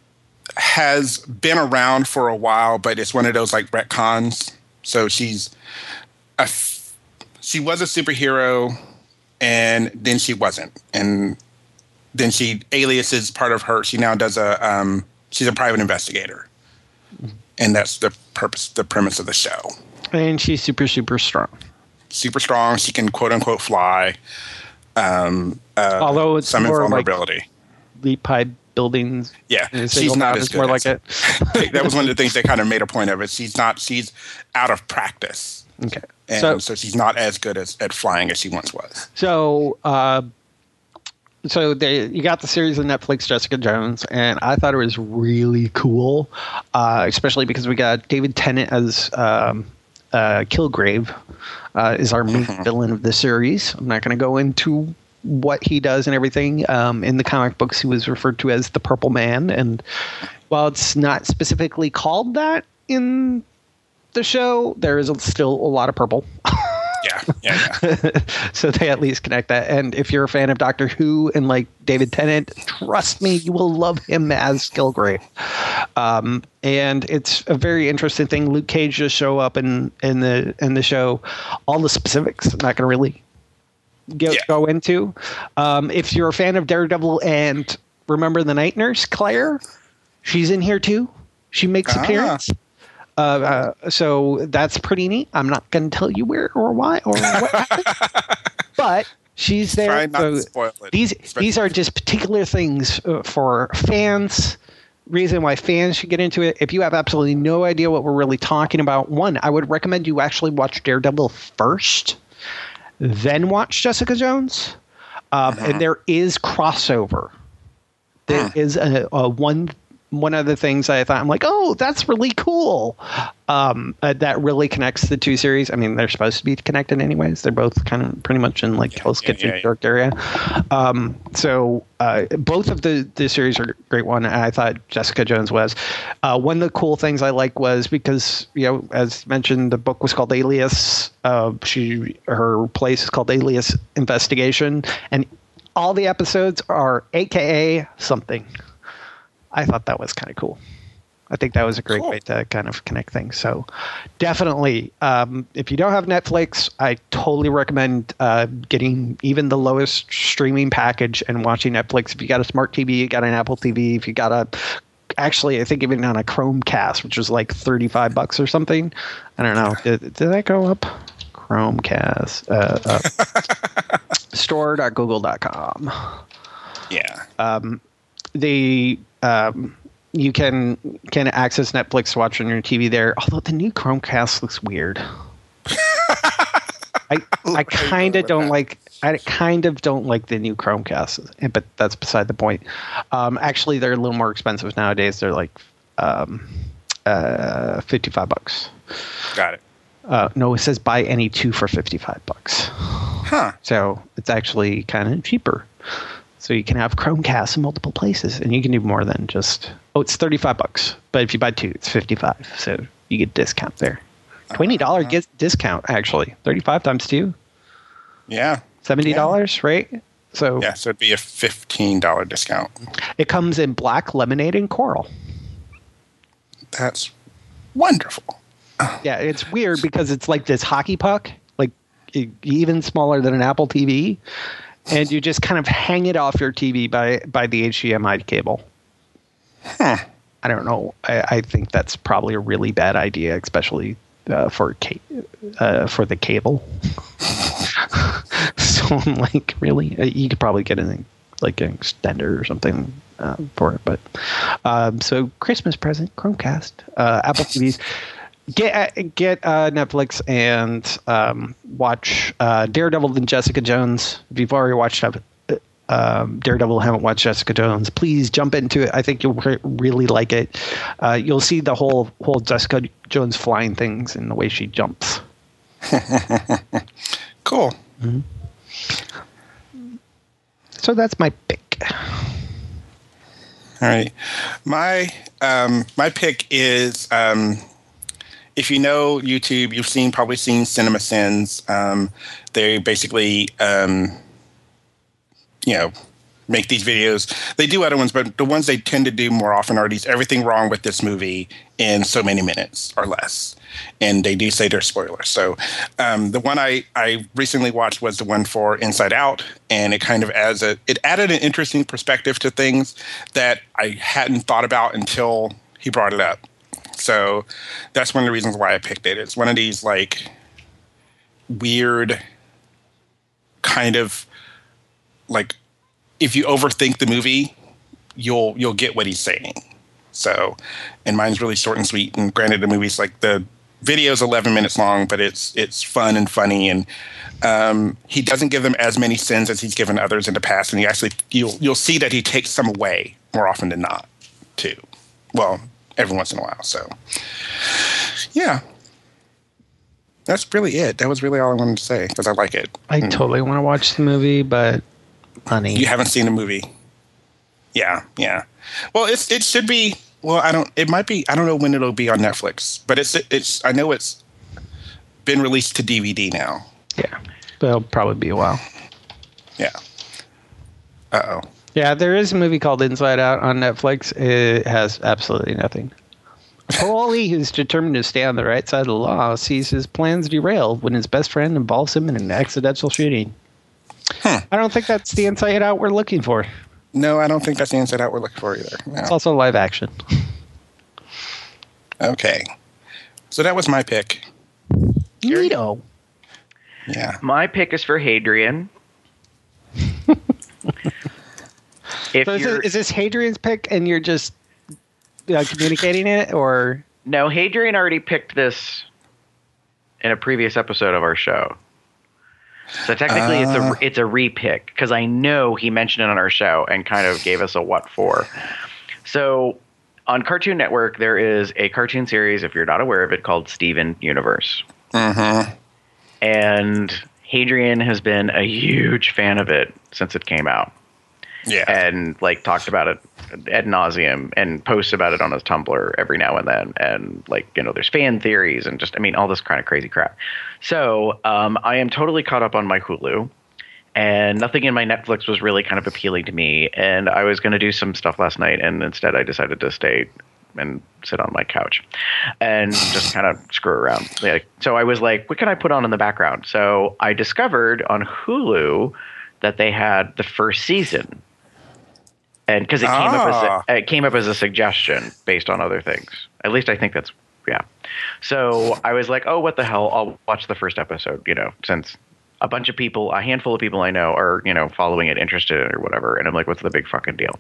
has been around for a while, but it's one of those like retcons. So she's a f- she was a superhero, and then she wasn't, and then she Alias is part of her. She now does a um, she's a private investigator, and that's the purpose, the premise of the show. And she's super, super strong. Super strong. She can quote unquote fly. Um, uh, Although it's some more like invulnerability. leap high buildings. Yeah, in a she's single not map as is good more as like it. That was one of the things they kind of made a point of it. She's not. She's out of practice. Okay. And So, so, she's not as good as, at flying as she once was. so, uh, so they, you got the series on Netflix, Jessica Jones, and I thought it was really cool, uh, especially because we got David Tennant as um, uh, Kilgrave, uh, is our main Mhm. villain of the series. I'm not going to go into what he does and everything. Um, in the comic books, he was referred to as the Purple Man, and while it's not specifically called that in the show, there is still a lot of purple. Yeah, yeah, yeah. So they at least connect that. And if you're a fan of Doctor Who and like David Tennant, trust me, you will love him as Kilgrave. Um, and it's a very interesting thing. Luke Cage just show up in, in the in the show. All the specifics I'm not going to really go, Yeah. go into. Um, if you're a fan of Daredevil and remember the Night Nurse, Claire, she's in here too. She makes Ah. appearance. Uh, uh, so that's pretty neat. I'm not going to tell you where or why or what happened, but she's there. Try not to So spoil it. these Especially- these are just particular things uh, for fans. Reason why fans should get into it. If you have absolutely no idea what we're really talking about, one, I would recommend you actually watch Daredevil first, then watch Jessica Jones. Um, Uh-huh. And there is crossover. There is a, a one. One of the things I thought, I'm like, oh, that's really cool. Um, uh, that really connects the two series. I mean, they're supposed to be connected anyways. They're both kind of pretty much in like Hell's yeah, Kitchen, yeah, yeah. York area. Um, so uh, both of the, the series are a great one. And I thought Jessica Jones was. Uh, one of the cool things I like was because, you know, as mentioned, the book was called Alias. Uh, she Her place is called Alias Investigation. And all the episodes are A K A something. I thought that was kind of cool. I think that was a great Cool. way to kind of connect things. So definitely, um, if you don't have Netflix, I totally recommend uh, getting even the lowest streaming package and watching Netflix. If you got a smart T V, you got an Apple T V, if you got a, actually, I think even on a Chromecast, which was like thirty-five bucks or something. I don't know. Did, did that go up? Chromecast. Uh, uh, store dot google dot com. Yeah. They um, you can can access Netflix to watch on your T V there. Although the new Chromecast looks weird. I I kind of don't like I kind of don't like the new Chromecast, but that's beside the point. Um, actually, they're a little more expensive nowadays. They're like um, uh, fifty-five bucks. Got it. Uh, no, it says buy any two for fifty-five bucks. Huh. So it's actually kind of cheaper. So you can have Chromecast in multiple places, and you can do more than just. Oh, it's thirty-five bucks, but if you buy two, it's fifty-five. So you get discount there. Twenty dollar uh, discount actually. Thirty-five times two. Yeah. Seventy dollars, yeah. Right? So yeah, so it'd be a fifteen dollar discount. It comes in black, lemonade, and coral. That's wonderful. Yeah, it's weird because it's like this hockey puck, like even smaller than an Apple T V. And you just kind of hang it off your T V by, by the H D M I cable. Huh. I don't know. I, I think that's probably a really bad idea, especially uh, for ca- uh, for the cable. So I'm like, really? Uh, you could probably get an like an extender or something uh, for it. But um, so Christmas present, Chromecast, uh, Apple T Vs. Get get uh, Netflix and um, watch uh, Daredevil and Jessica Jones. If you've already watched uh, um, Daredevil, haven't watched Jessica Jones, please jump into it. I think you'll re- really like it. Uh, you'll see the whole whole Jessica Jones flying things and the way she jumps. Cool. Mm-hmm. So that's my pick. All right, my um, my pick is. Um, If you know YouTube, you've seen probably seen Cinema Sins. Um, they basically, um, you know, make these videos. They do other ones, but the ones they tend to do more often are these everything wrong with this movie in so many minutes or less. And they do say they're spoilers. So um, the one I, I recently watched was the one for Inside Out, and it kind of adds a it added an interesting perspective to things that I hadn't thought about until he brought it up. So that's one of the reasons why I picked it. It's one of these like weird kind of like if you overthink the movie, you'll you'll get what he's saying. So, and mine's really short and sweet. And granted, the movie's like the video's eleven minutes long, but it's it's fun and funny. And um, he doesn't give them as many sins as he's given others in the past. And he actually you'll you'll see that he takes some away more often than not, too. Well. Every once in a while. So, yeah. That's really it. That was really all I wanted to say because I like it. I mm. totally want to watch the movie, but honey. You haven't seen the movie. Yeah, yeah. Well, it's it should be well, I don't it might be I don't know when it'll be on Netflix, but it's it's I know it's been released to D V D now. Yeah, that'll probably be a while. Yeah. Uh oh. Yeah, there is a movie called Inside Out on Netflix. It has absolutely nothing. A parolee who's determined to stay on the right side of the law sees his plans derailed when his best friend involves him in an accidental shooting. Hmm. I don't think that's the Inside Out we're looking for. No, I don't think that's the Inside Out we're looking for either. No. It's also live action. Okay. So that was my pick. Neato. Yeah. My pick is for Hadrian. If So is, you're, it, is this Hadrian's pick and you're just uh, communicating it, or? no, Hadrian already picked this in a previous episode of our show. So technically, Uh. it's a it's a repick because I know he mentioned it on our show and kind of gave us a what for. So on Cartoon Network, there is a cartoon series, if you're not aware of it, called Steven Universe. Mm-hmm. And Hadrian has been a huge fan of it since it came out. Yeah. And like talked about it ad nauseum and posts about it on his Tumblr every now and then. And like, you know, there's fan theories and just, I mean, all this kind of crazy crap. So um, I am totally caught up on my Hulu, and nothing in my Netflix was really kind of appealing to me. And I was going to do some stuff last night, and instead I decided to stay and sit on my couch and just kind of screw around. Like, so I was like, what can I put on in the background? So I discovered on Hulu that they had the first season. And because it came Ah. up as a, it came up as a suggestion based on other things. At least I think that's yeah. So I was like, oh, what the hell? I'll watch the first episode. You know, since a bunch of people, a handful of people I know are you know following it, interested in it or whatever. And I'm like, what's the big fucking deal?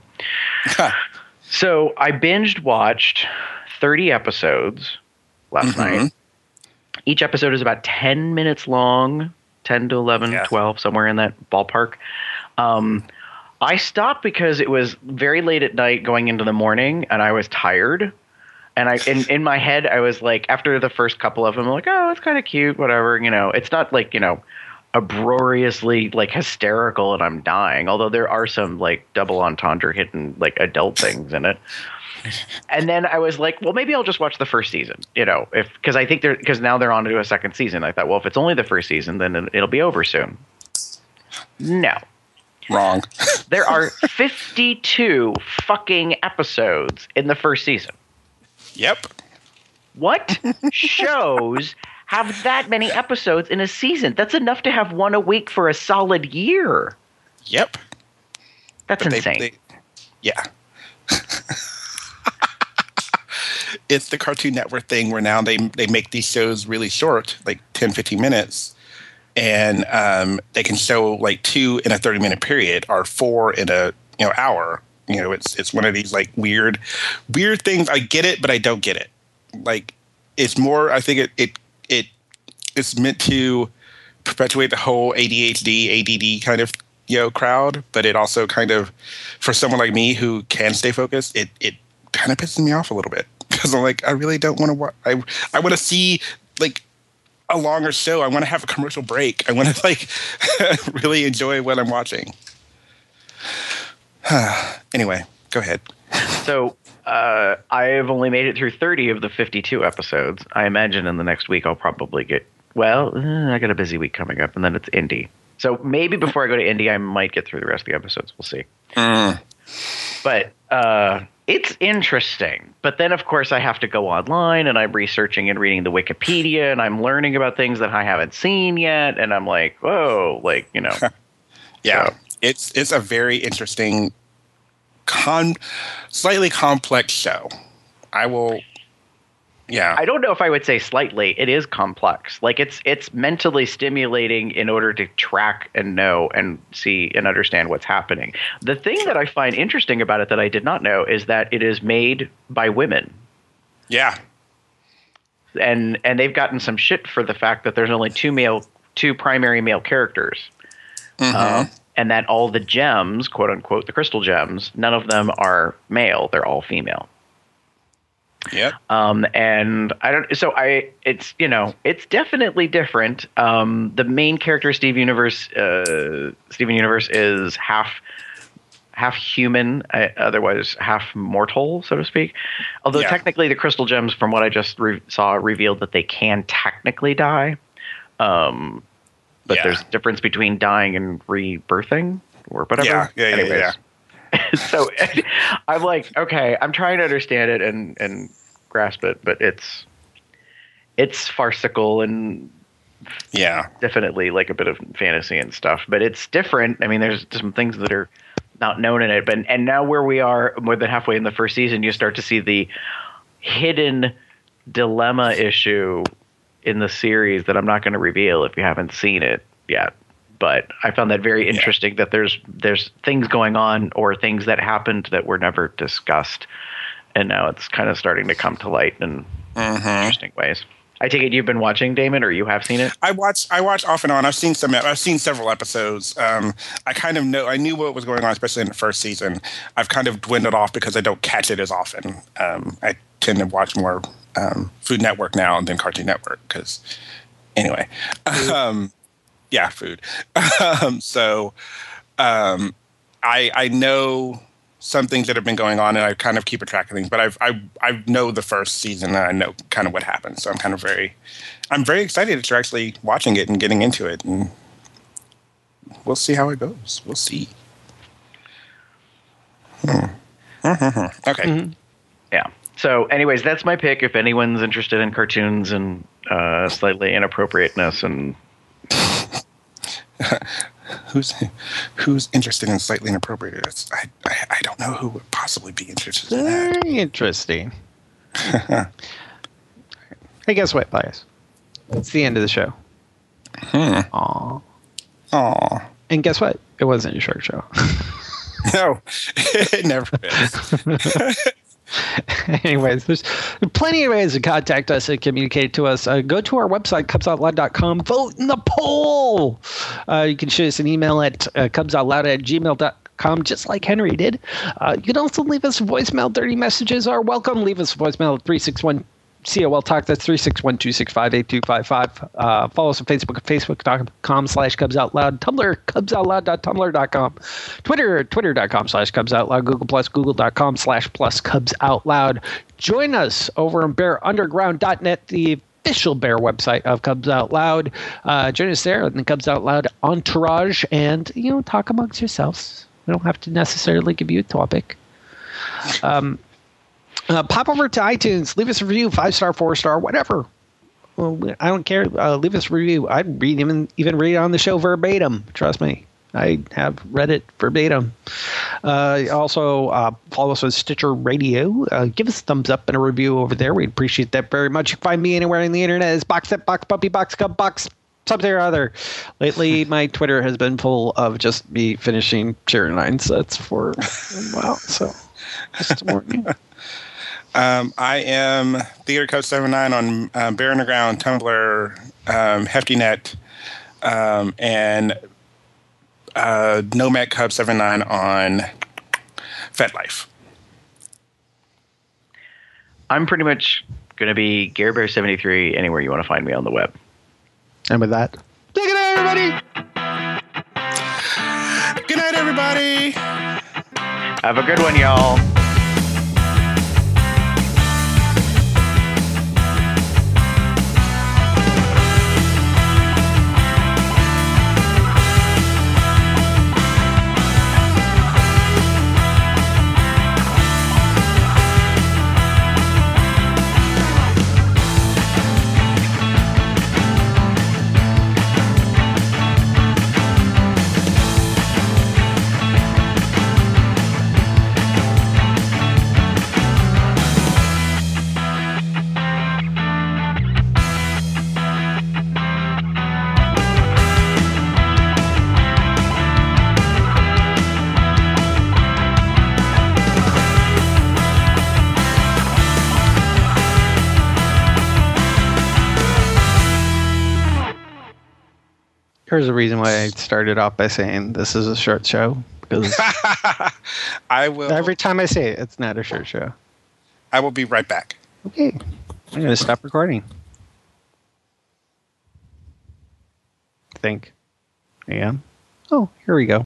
So I binged watched thirty episodes last Mhm. night. Each episode is about ten minutes long, ten to eleven, Yeah. twelve, somewhere in that ballpark. Um, I stopped because it was very late at night going into the morning, and I was tired. And I, in, in my head, I was like, after the first couple of them, I'm like, oh, it's kind of cute, whatever. You know, it's not like, you know, uproariously like hysterical and I'm dying. Although there are some like double entendre hidden like adult things in it. And then I was like, well, maybe I'll just watch the first season, you know, if because I think they're because now they're on to a second season. I thought, well, if it's only the first season, then it- it'll be over soon. No. Wrong. There are fifty-two fucking episodes in the first season. Yep. What shows have that many episodes in a season? That's enough to have one a week for a solid year. Yep. That's But they- insane. they- yeah. It's the Cartoon Network thing where now they they make these shows really short, like ten, fifteen minutes. And um, they can show like two in a thirty minute period or four in a you know hour. You know, it's it's one of these like weird, weird things. I get it, but I don't get it. Like it's more. I think it it it it's meant to perpetuate the whole A D H D, A D D kind of you know crowd, but it also kind of for someone like me who can stay focused, it it kind of pisses me off a little bit because I'm like I really don't want to watch. I I want to see like a longer show. I want to have a commercial break. I want to like really enjoy what I'm watching. Anyway, go ahead. So uh, I've only made it through thirty of the fifty-two episodes. I imagine in the next week I'll probably get, well, eh, I got a busy week coming up, and then it's Indy. So maybe before I go to Indy, I might get through the rest of the episodes. We'll see. Mm. But uh, it's interesting. But then, of course, I have to go online, and I'm researching and reading the Wikipedia, and I'm learning about things that I haven't seen yet. And I'm like, whoa, like, you know. Yeah, So- it's it's a very interesting, con, slightly complex show. I will. Yeah, I don't know if I would say slightly. It is complex. Like it's it's mentally stimulating in order to track and know and see and understand what's happening. The thing that I find interesting about it that I did not know is that it is made by women. yeah, And and they've gotten some shit for the fact that there's only two male two primary male characters. Uh, and that all the gems, quote unquote, the crystal gems, none of them are male. They're all female. yep. Um, and I don't, so I, it's, you know, it's definitely different. Um, the main character, Steve Universe, uh, Steven Universe is half, half human, uh, otherwise half mortal, so to speak. Although Yeah. technically the crystal gems, from what I just re- saw, revealed that they can technically die. Um, but Yeah. there's a difference between dying and rebirthing or whatever. Yeah, yeah, yeah, Anyways. yeah. So I'm like, okay, I'm trying to understand it and, and grasp it, but it's it's farcical and Yeah. definitely like a bit of fantasy and stuff. But it's different. I mean, there's some things that are not known in it. But and now where we are, more than halfway in the first season, you start to see the hidden dilemma issue in the series that I'm not going to reveal if you haven't seen it yet. But I found that very interesting that there's there's things going on or things that happened that were never discussed, and now it's kind of starting to come to light in Mm-hmm. interesting ways. I take it you've been watching, Damon, or you have seen it? I watch. I watch off and on. I've seen some. I've seen several episodes. Um, I kind of know. I knew what was going on, especially in the first season. I've kind of dwindled off because I don't catch it as often. Um, I tend to watch more um, Food Network now than Cartoon Network. Because anyway, um, yeah, food. um, so um, I I know some things that have been going on, and I kind of keep a track of things. But I've, I I know the first season, and I know kind of what happened. So I'm kind of very, I'm very excited that you're actually watching it and getting into it, and we'll see how it goes. We'll see. Hmm. Mm-hmm. Okay. Mm-hmm. Yeah. So, anyways, that's my pick. If anyone's interested in cartoons and uh, slightly inappropriateness and who's who's interested in slightly inappropriate? It's, I, I I don't know who would possibly be interested in that. Very interesting. Hey, guess what, Bias? It's the end of the show. Hmm. Aw. Aw. And guess what? It wasn't a short show. No, it never is. Anyways, there's plenty of ways to contact us and communicate to us. Uh, go to our website, cubs out loud dot com. Vote in the poll. Uh, you can shoot us an email at uh, cubs out loud at gmail dot com, just like Henry did. Uh, you can also leave us a voicemail. Dirty messages are welcome. Leave us a voicemail at three six one C O L Talk. That's three six one, two six five, eight two five five. Uh, follow us on Facebook at facebook dot com slash Cubs Out Loud. Tumblr, cubs out loud dot tumblr dot com. Twitter, twitter dot com slash Cubs Out Loud. Google Plus, google dot com slash plus Cubs Out Loud. Join us over on bear underground dot net, the official Bear website of Cubs Out Loud. Uh, join us there in the Cubs Out Loud entourage and, you know, talk amongst yourselves. We don't have to necessarily give you a topic. Um, Uh, pop over to iTunes, leave us a review, five star, four star, whatever. Well, I don't care. Uh, leave us a review. I'd read even even read it on the show verbatim. Trust me, I have read it verbatim. Uh, also, uh, follow us on Stitcher Radio. Uh, give us a thumbs up and a review over there. We'd appreciate that very much. You can find me anywhere on the internet as Boxset, Box Puppy, Box Cub, Box something or other. Lately, my Twitter has been full of just me finishing Cheer nine sets for a while. So, just warning you. Um, I am Theater Code seventy-nine on um, Bear Underground, Tumblr, um, HeftyNet, um, and uh, Nomad Cub seventy-nine on FetLife. I'm pretty much going to be Gary Bear seventy-three anywhere you want to find me on the web. And with that, take it out, everybody. Good night, everybody. Have a good one, y'all. There's a reason why I started off by saying this is a short show, because I will. every time I say it, it's not a short show. I will be right back. Okay, I'm going to stop recording. I think. Yeah. Oh, here we go.